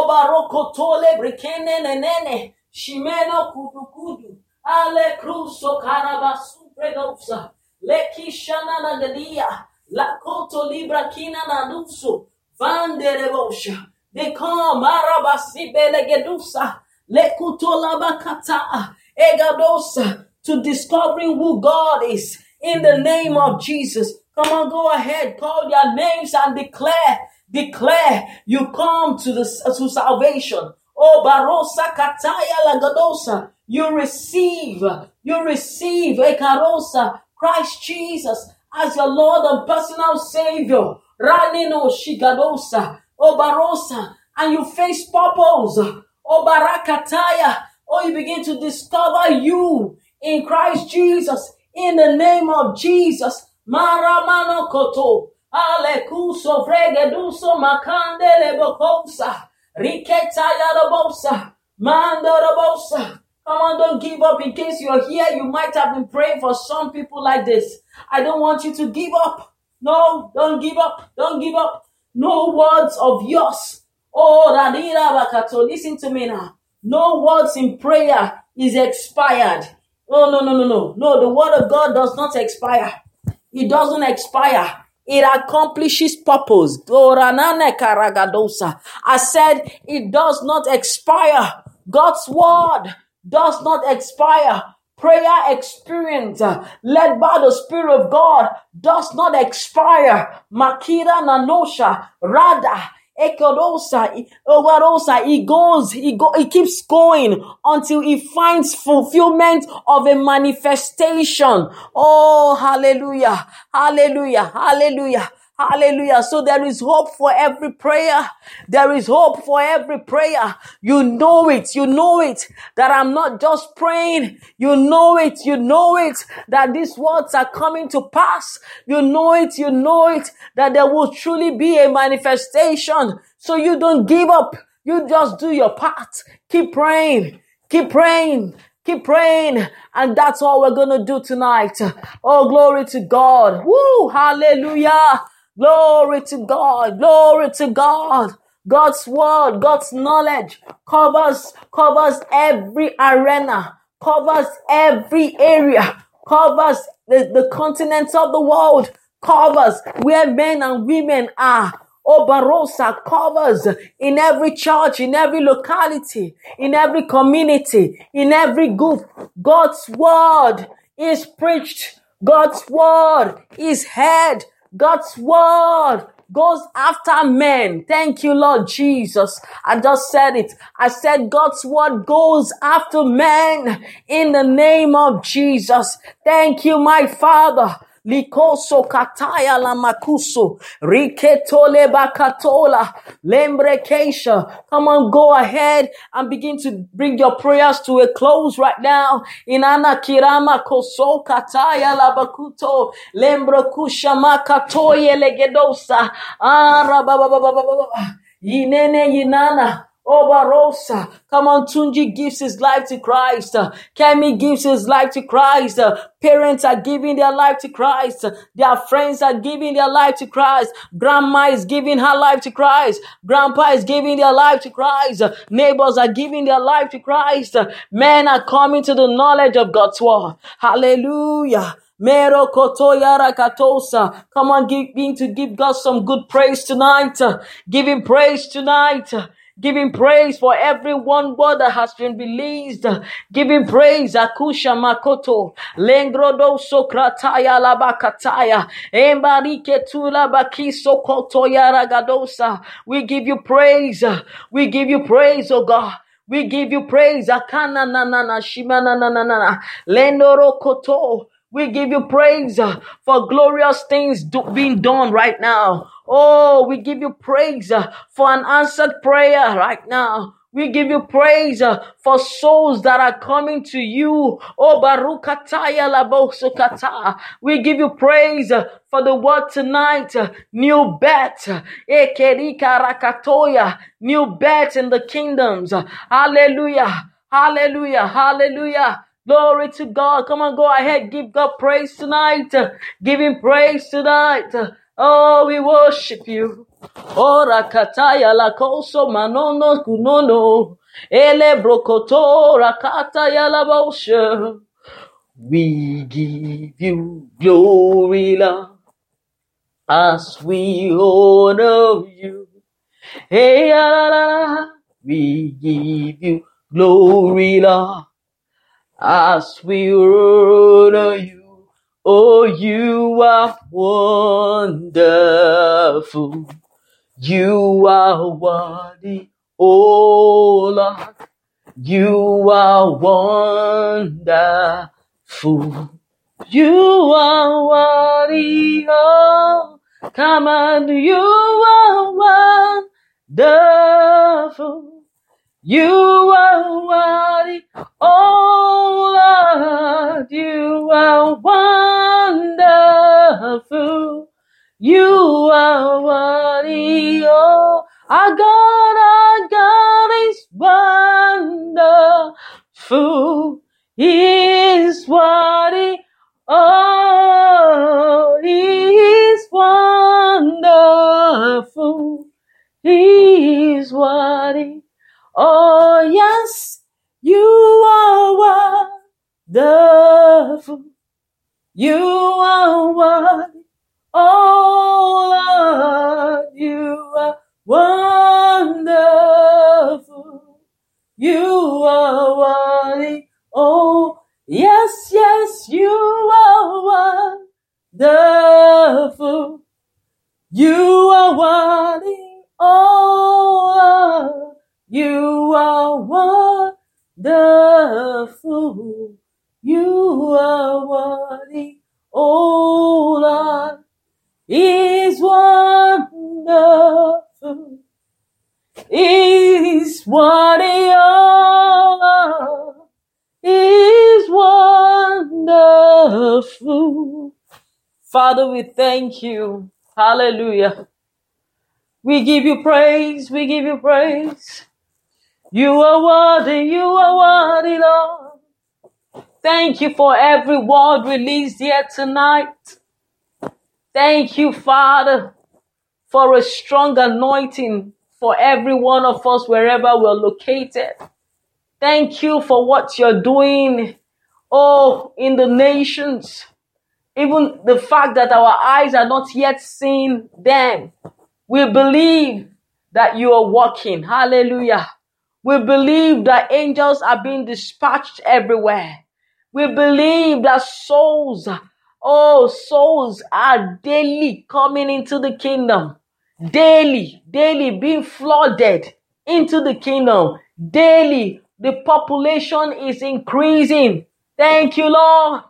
obarokotole brekene nenene, shimeno kudukudu, ale cruso karabasu predosa, lekishana nagadia, lakoto libra kina naduso, vanderebosha. They come, marabasi belegedusa, lekutola bakata, egadosa, to discovering who God is in the name of Jesus. Come on, go ahead, call their names and declare, declare you come to the to salvation. Oh, Barosa Kataya Lagadosa, you receive, you receive Ekarosa, Christ Jesus as your Lord and personal Savior. Ranino Shigadosa, oh Barosa, and you face purpose. Oh Barakataya, oh you begin to discover you in Christ Jesus in the name of Jesus. Maramano koto, alekuso fregeduso makandele bokosa, riketa yarabosa, mandarabosa. Come on, don't give up. In case you're here, you might have been praying for some people like this. I don't want you to give up. No, don't give up. Don't give up. No words of yours. Oh, Radira Bakato, listen to me now. No words in prayer is expired. Oh, no, no, no, no. No, the word of God does not expire. It doesn't expire. It accomplishes purpose. I said it does not expire. God's word does not expire. Prayer experience uh, led by the Spirit of God does not expire. Makira nanosha rada ekodosa ovarosa. It goes, it go, it keeps going until it finds fulfillment of a manifestation. Oh, hallelujah, hallelujah, hallelujah. Hallelujah. So there is hope for every prayer. There is hope for every prayer. You know it. You know it. That I'm not just praying. You know it. You know it. That these words are coming to pass. You know it. You know it. That there will truly be a manifestation. So you don't give up. You just do your part. Keep praying. Keep praying. Keep praying. And that's all we're going to do tonight. Oh, glory to God. Woo. Hallelujah. Glory to God. Glory to God. God's word, God's knowledge covers, covers every arena, covers every area, covers the, the continents of the world, covers where men and women are. Obarosa covers in every church, in every locality, in every community, in every group. God's word is preached. God's word is heard. God's word goes after men. Thank you, Lord Jesus. I just said it. I said God's word goes after men in the name of Jesus. Thank you, my Father. Likoso kataya la makuso. Riketole bakatola. Lembrekesha. Come on, go ahead and begin to bring your prayers to a close right now. Inana kirama koso kataya la bakuto. Lembrokusha makatoye legedosa. Ah, rababababababa. Yinene yinana. Obarosa. Come on, Tunji gives his life to Christ. Uh, Kemi gives his life to Christ. Uh, parents are giving their life to Christ. Uh, their friends are giving their life to Christ. Grandma is giving her life to Christ. Grandpa is giving their life to Christ. Uh, neighbors are giving their life to Christ. Uh, men are coming to the knowledge of God's word. Hallelujah. Mero kotoyara katosa. Come on, give, begin to give God some good praise tonight. Uh, give him praise tonight. Uh, Give him praise for every one word that has been released. Give him praise. Akusha makoto. Lengrodo sokrataya labakataya. Embarike tula bakiso koto yaragadosa. We give you praise. We give you praise, oh God. We give you praise. Akana na na na shimana na na na na. Lendoro koto. We give you praise uh, for glorious things do- being done right now. Oh, we give you praise uh, for an answered prayer right now. We give you praise uh, for souls that are coming to you. Oh, Barukataya Labosukata. We give you praise uh, for the word tonight. Uh, new birth. Uh, Ekerika Rakatoya. New birth in the kingdoms. Uh, hallelujah. Hallelujah. Hallelujah. Glory to God. Come on, go ahead. Give God praise tonight. Give him praise tonight. Oh, we worship you. Ora kataya la koso manono kunono. Ele brokoto rakataya la bosha. We give you glory, Lord, as we honor you. Hey, la, la, la. We give you glory, Lord, as we honor you. Oh, you are wonderful. You are worthy, oh Lord. You are wonderful. You are worthy, oh. Come on, you are wonderful. You are worthy, oh Lord, you are wonderful. You are worthy, oh, our God, our God is wonderful. He is worthy. Oh, He is wonderful. He is worthy. Oh, yes, you are wonderful. You are worthy. Oh, Lord, you are wonderful. You are worthy. Oh, yes, yes, you are wonderful. You are worthy. Oh, Lord, you are wonderful. You are worthy. Oh, Lord is wonderful. Is worthy. Oh, Lord is wonderful. Father, we thank you. Hallelujah. We give you praise. We give you praise. You are worthy. You are worthy, Lord. Thank you for every word released here tonight. Thank you, Father, for a strong anointing for every one of us wherever we're located. Thank you for what you're doing, oh, in the nations. Even the fact that our eyes are not yet seeing them. We believe that you are working. Hallelujah. We believe that angels are being dispatched everywhere. We believe that souls, oh, souls are daily coming into the kingdom. Daily, daily being flooded into the kingdom. Daily, the population is increasing. Thank you, Lord.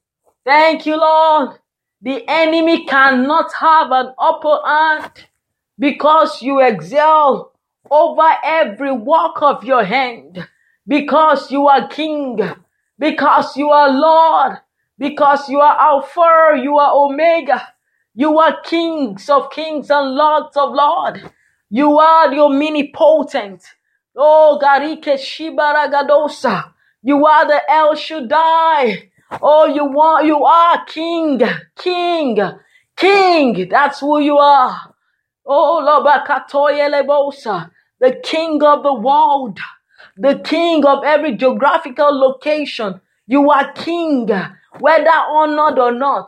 Thank you, Lord. The enemy cannot have an upper hand because you excel over every work of your hand, because you are King, because you are Lord, because you are Alpha, you are Omega, you are Kings of kings and Lords of lords. You are the omnipotent. Oh, Garike Shibaragadosa. You are the El Shaddai. Oh, you are, you are King, King, King. That's who you are. Oh, Lobakatoye Lebosa, the King of the world, the King of every geographical location. You are King, whether honored or not.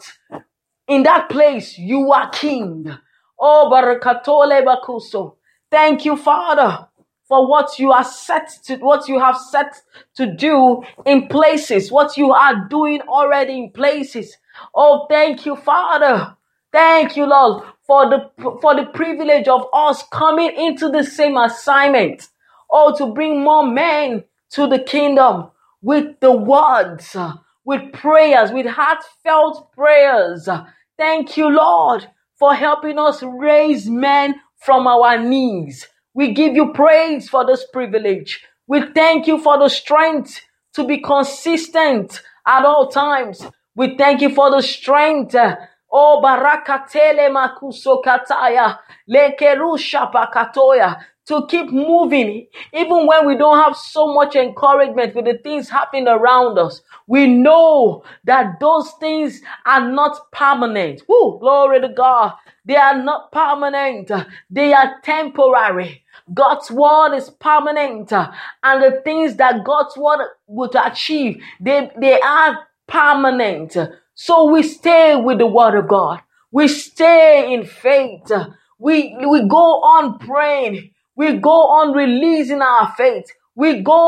In that place, you are King. Oh, Barakatole Bakuso. Thank you, Father, for what you are set to, what you have set to do in places, what you are doing already in places. Oh, thank you, Father. Thank you, Lord, for the, for the privilege of us coming into the same assignment. Oh, to bring more men to the kingdom with the words, with prayers, with heartfelt prayers. Thank you, Lord, for helping us raise men from our knees. We give you praise for this privilege. We thank you for the strength to be consistent at all times. We thank you for the strength. Oh, barakatele makuso kataya, lekerusha pakatoya, to keep moving, even when we don't have so much encouragement with the things happening around us. We know that those things are not permanent. Woo, glory to God. They are not permanent. They are temporary. God's word is permanent. And the things that God's word would achieve, they, they are permanent. So we stay with the word of God. We stay in faith. We, we go on praying. We go on releasing our faith. We go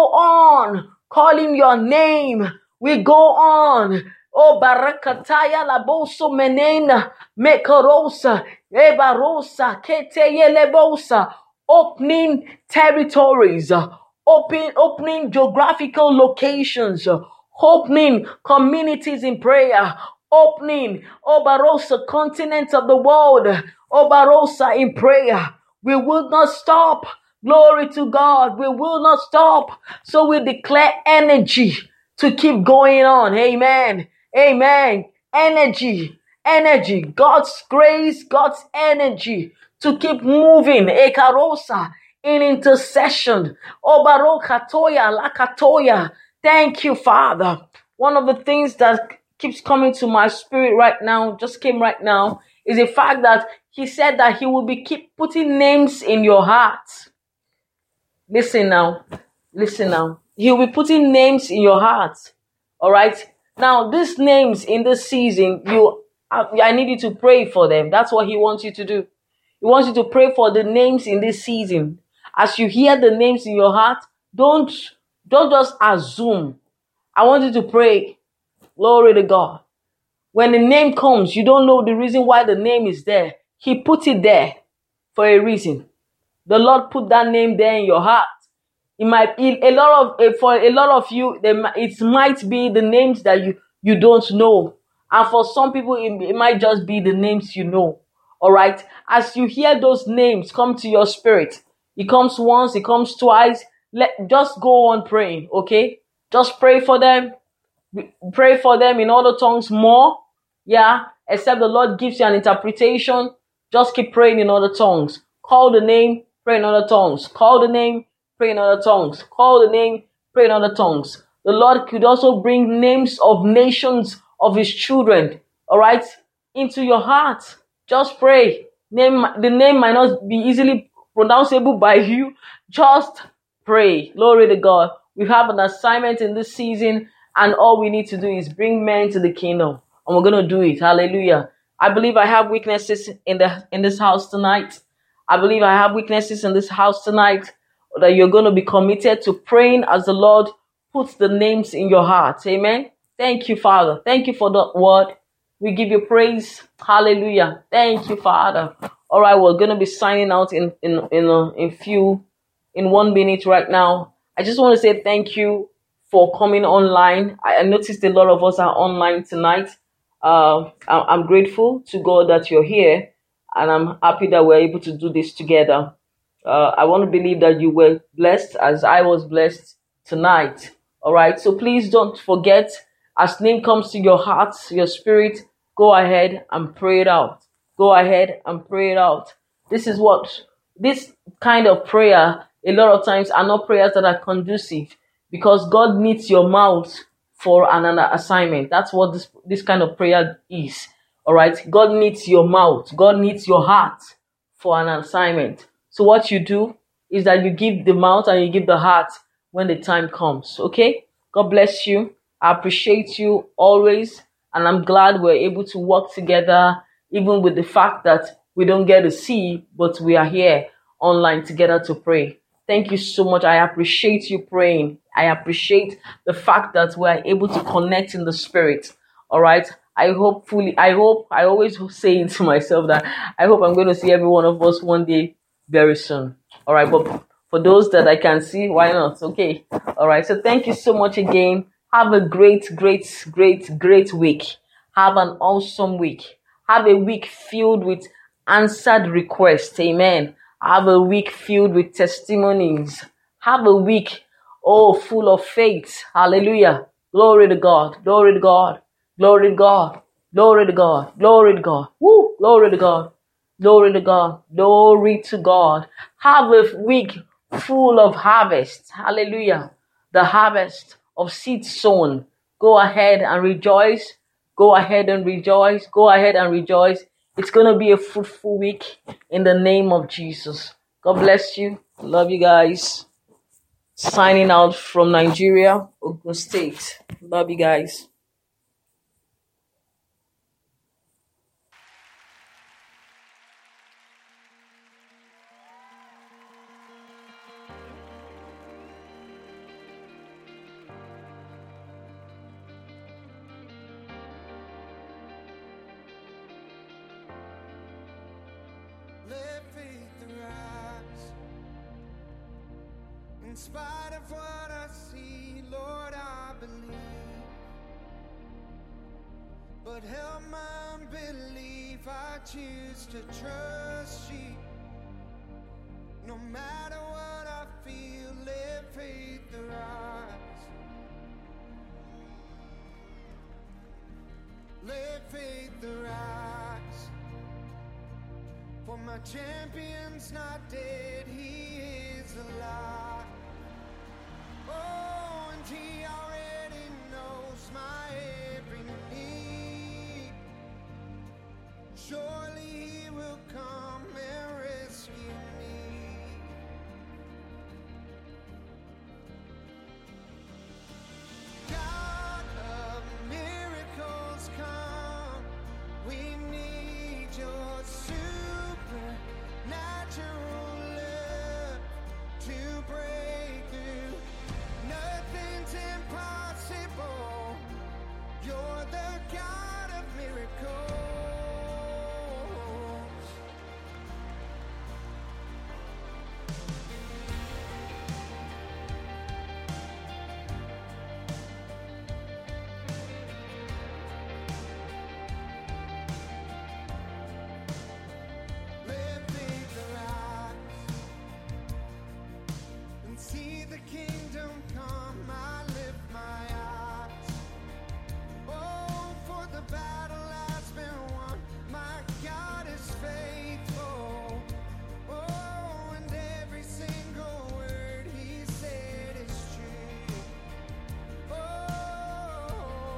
on calling your name. We go on. Oh, barakataya laboso menena mekorosa ebarosa keteye lebosa. Opening territories, open, opening geographical locations, opening communities in prayer, opening Obarosa continents of the world, Obarosa in prayer. We will not stop. Glory to God. We will not stop. So we declare energy to keep going on. Amen. Amen. Energy. Energy. God's grace. God's energy to keep moving. Ekarosa in intercession. Obarokatoya lakatoya. Thank you, Father. One of the things that keeps coming to my spirit right now, just came right now, is the fact that he said that he will be keep putting names in your heart. Listen now. Listen now. He will be putting names in your heart. All right. Now, these names in this season, you, I need you to pray for them. That's what he wants you to do. He wants you to pray for the names in this season. As you hear the names in your heart, don't, don't just assume. I want you to pray. Glory to God. When the name comes, you don't know the reason why the name is there. He put it there for a reason. The Lord put that name there in your heart. It might be a lot of, for a lot of you, it might be the names that you, you don't know. And for some people, it, it might just be the names you know. All right. As you hear those names come to your spirit, it comes once, it comes twice. Let, just go on praying. Okay. Just pray for them. Pray for them in other tongues more. Yeah. Except the Lord gives you an interpretation. Just keep praying in other tongues. Call the name, pray in other tongues. Call the name, pray in other tongues. Call the name, pray in other tongues. The Lord could also bring names of nations of his children, all right, into your heart. Just pray. Name, the name might not be easily pronounceable by you. Just pray. Glory to God. We have an assignment in this season, and all we need to do is bring men to the kingdom. And we're going to do it. Hallelujah. I believe I have weaknesses in the in this house tonight. I believe I have weaknesses in this house tonight, that you're going to be committed to praying as the Lord puts the names in your heart. Amen. Thank you, Father. Thank you for the word. We give you praise. Hallelujah. Thank you, Father. All right, we're going to be signing out in in in a in few in one minute right now. I just want to say thank you for coming online. I, I noticed a lot of us are online tonight. Uh, I, I'm grateful to God that you're here, and I'm happy that we're able to do this together. Uh, I want to believe that you were blessed as I was blessed tonight. All right, so please don't forget, as name comes to your heart, your spirit, go ahead and pray it out. Go ahead and pray it out. This is what, this kind of prayer, a lot of times are not prayers that are conducive, because God needs your mouth for an, an assignment. That's what this, this kind of prayer is. All right. God needs your mouth. God needs your heart for an assignment. So what you do is that you give the mouth and you give the heart when the time comes. Okay. God bless you. I appreciate you always. And I'm glad we're able to work together, even with the fact that we don't get to see, but we are here online together to pray. Thank you so much. I appreciate you praying. I appreciate the fact that we are able to connect in the spirit. All right. I hope fully, I hope, I always say it to myself that I hope I'm going to see every one of us one day very soon. All right. But for those that I can see, why not? Okay. All right. So thank you so much again. Have a great, great, great, great week. Have an awesome week. Have a week filled with answered requests. Amen. Have a week filled with testimonies. Have a week, oh, full of faith. Hallelujah. Glory to God. Glory to God. Glory to God. Glory to God. Glory to God. Woo. Glory to God. Glory to God. Glory to God. Have a week full of harvest. Hallelujah. The harvest of seed sown. Go ahead and rejoice. Go ahead and rejoice. Go ahead and rejoice. It's going to be a fruitful week in the name of Jesus. God bless you. Love you guys. Signing out from Nigeria, Ogun State. Love you guys. In spite of what I see, Lord, I believe. But help my unbelief, I choose to trust you. No matter what I feel, let faith arise. Let faith arise. For my champion's not dead, he is alive. Oh, and He already knows my every need. Surely He will come and rescue me. God of miracles, come. We need Your supernatural love to break through. Nothing's impossible. You're the God of miracles. Let faith arise and see the kingdom come. I lift my eyes. Oh, for the battle has been won. My God is faithful. Oh, and every single word He said is true. Oh,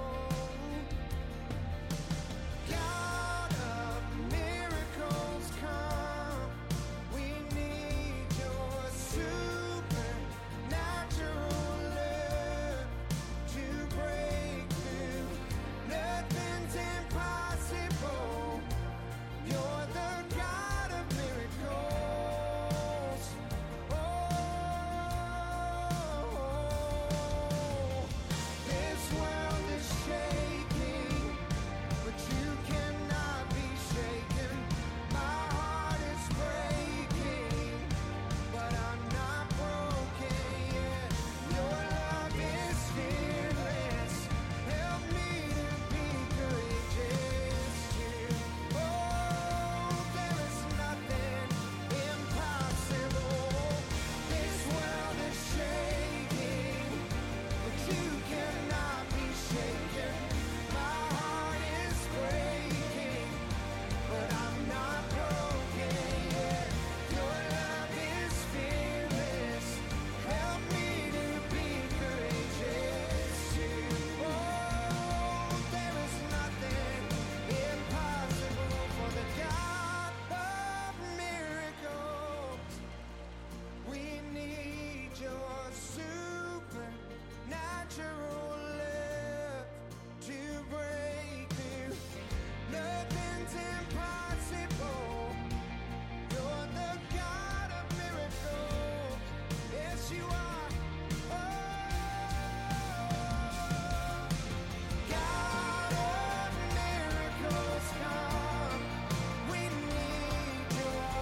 God of miracles, come. We need Your supernatural love to break through. Nothing's impossible. You're the God of miracles. Oh, this world is shaking, but You cannot be shaken. My heart is breaking, but I'm not broken yet. Your love is fearless. Help me to be courageous too. Oh, there is nothing impossible. This world is shaking, but You cannot be shaken. My heart is breaking, but I'm not broken yet. Your love is fearless. Help me to be courageous too. Oh, there is nothing impossible for the God of miracles. We need Your supernatural love to break through. Nothing's impossible. You're the God of miracles. Yes, You are. Oh, God of miracles, come. We need Your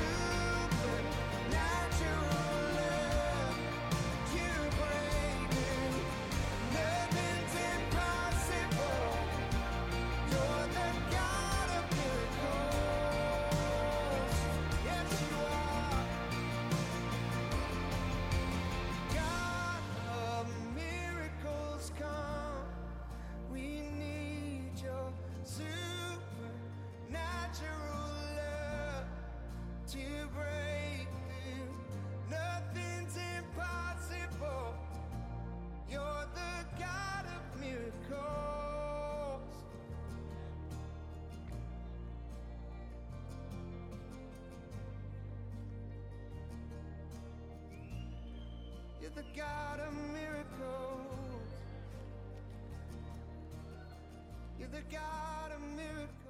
supernatural love to break through. Nothing's impossible. You're the God of miracles. Yes, You are. God of miracles, come. We need Your supernatural love to break through. Nothing's impossible. You're the God of miracles. You're the God of miracles. You're the God of miracles.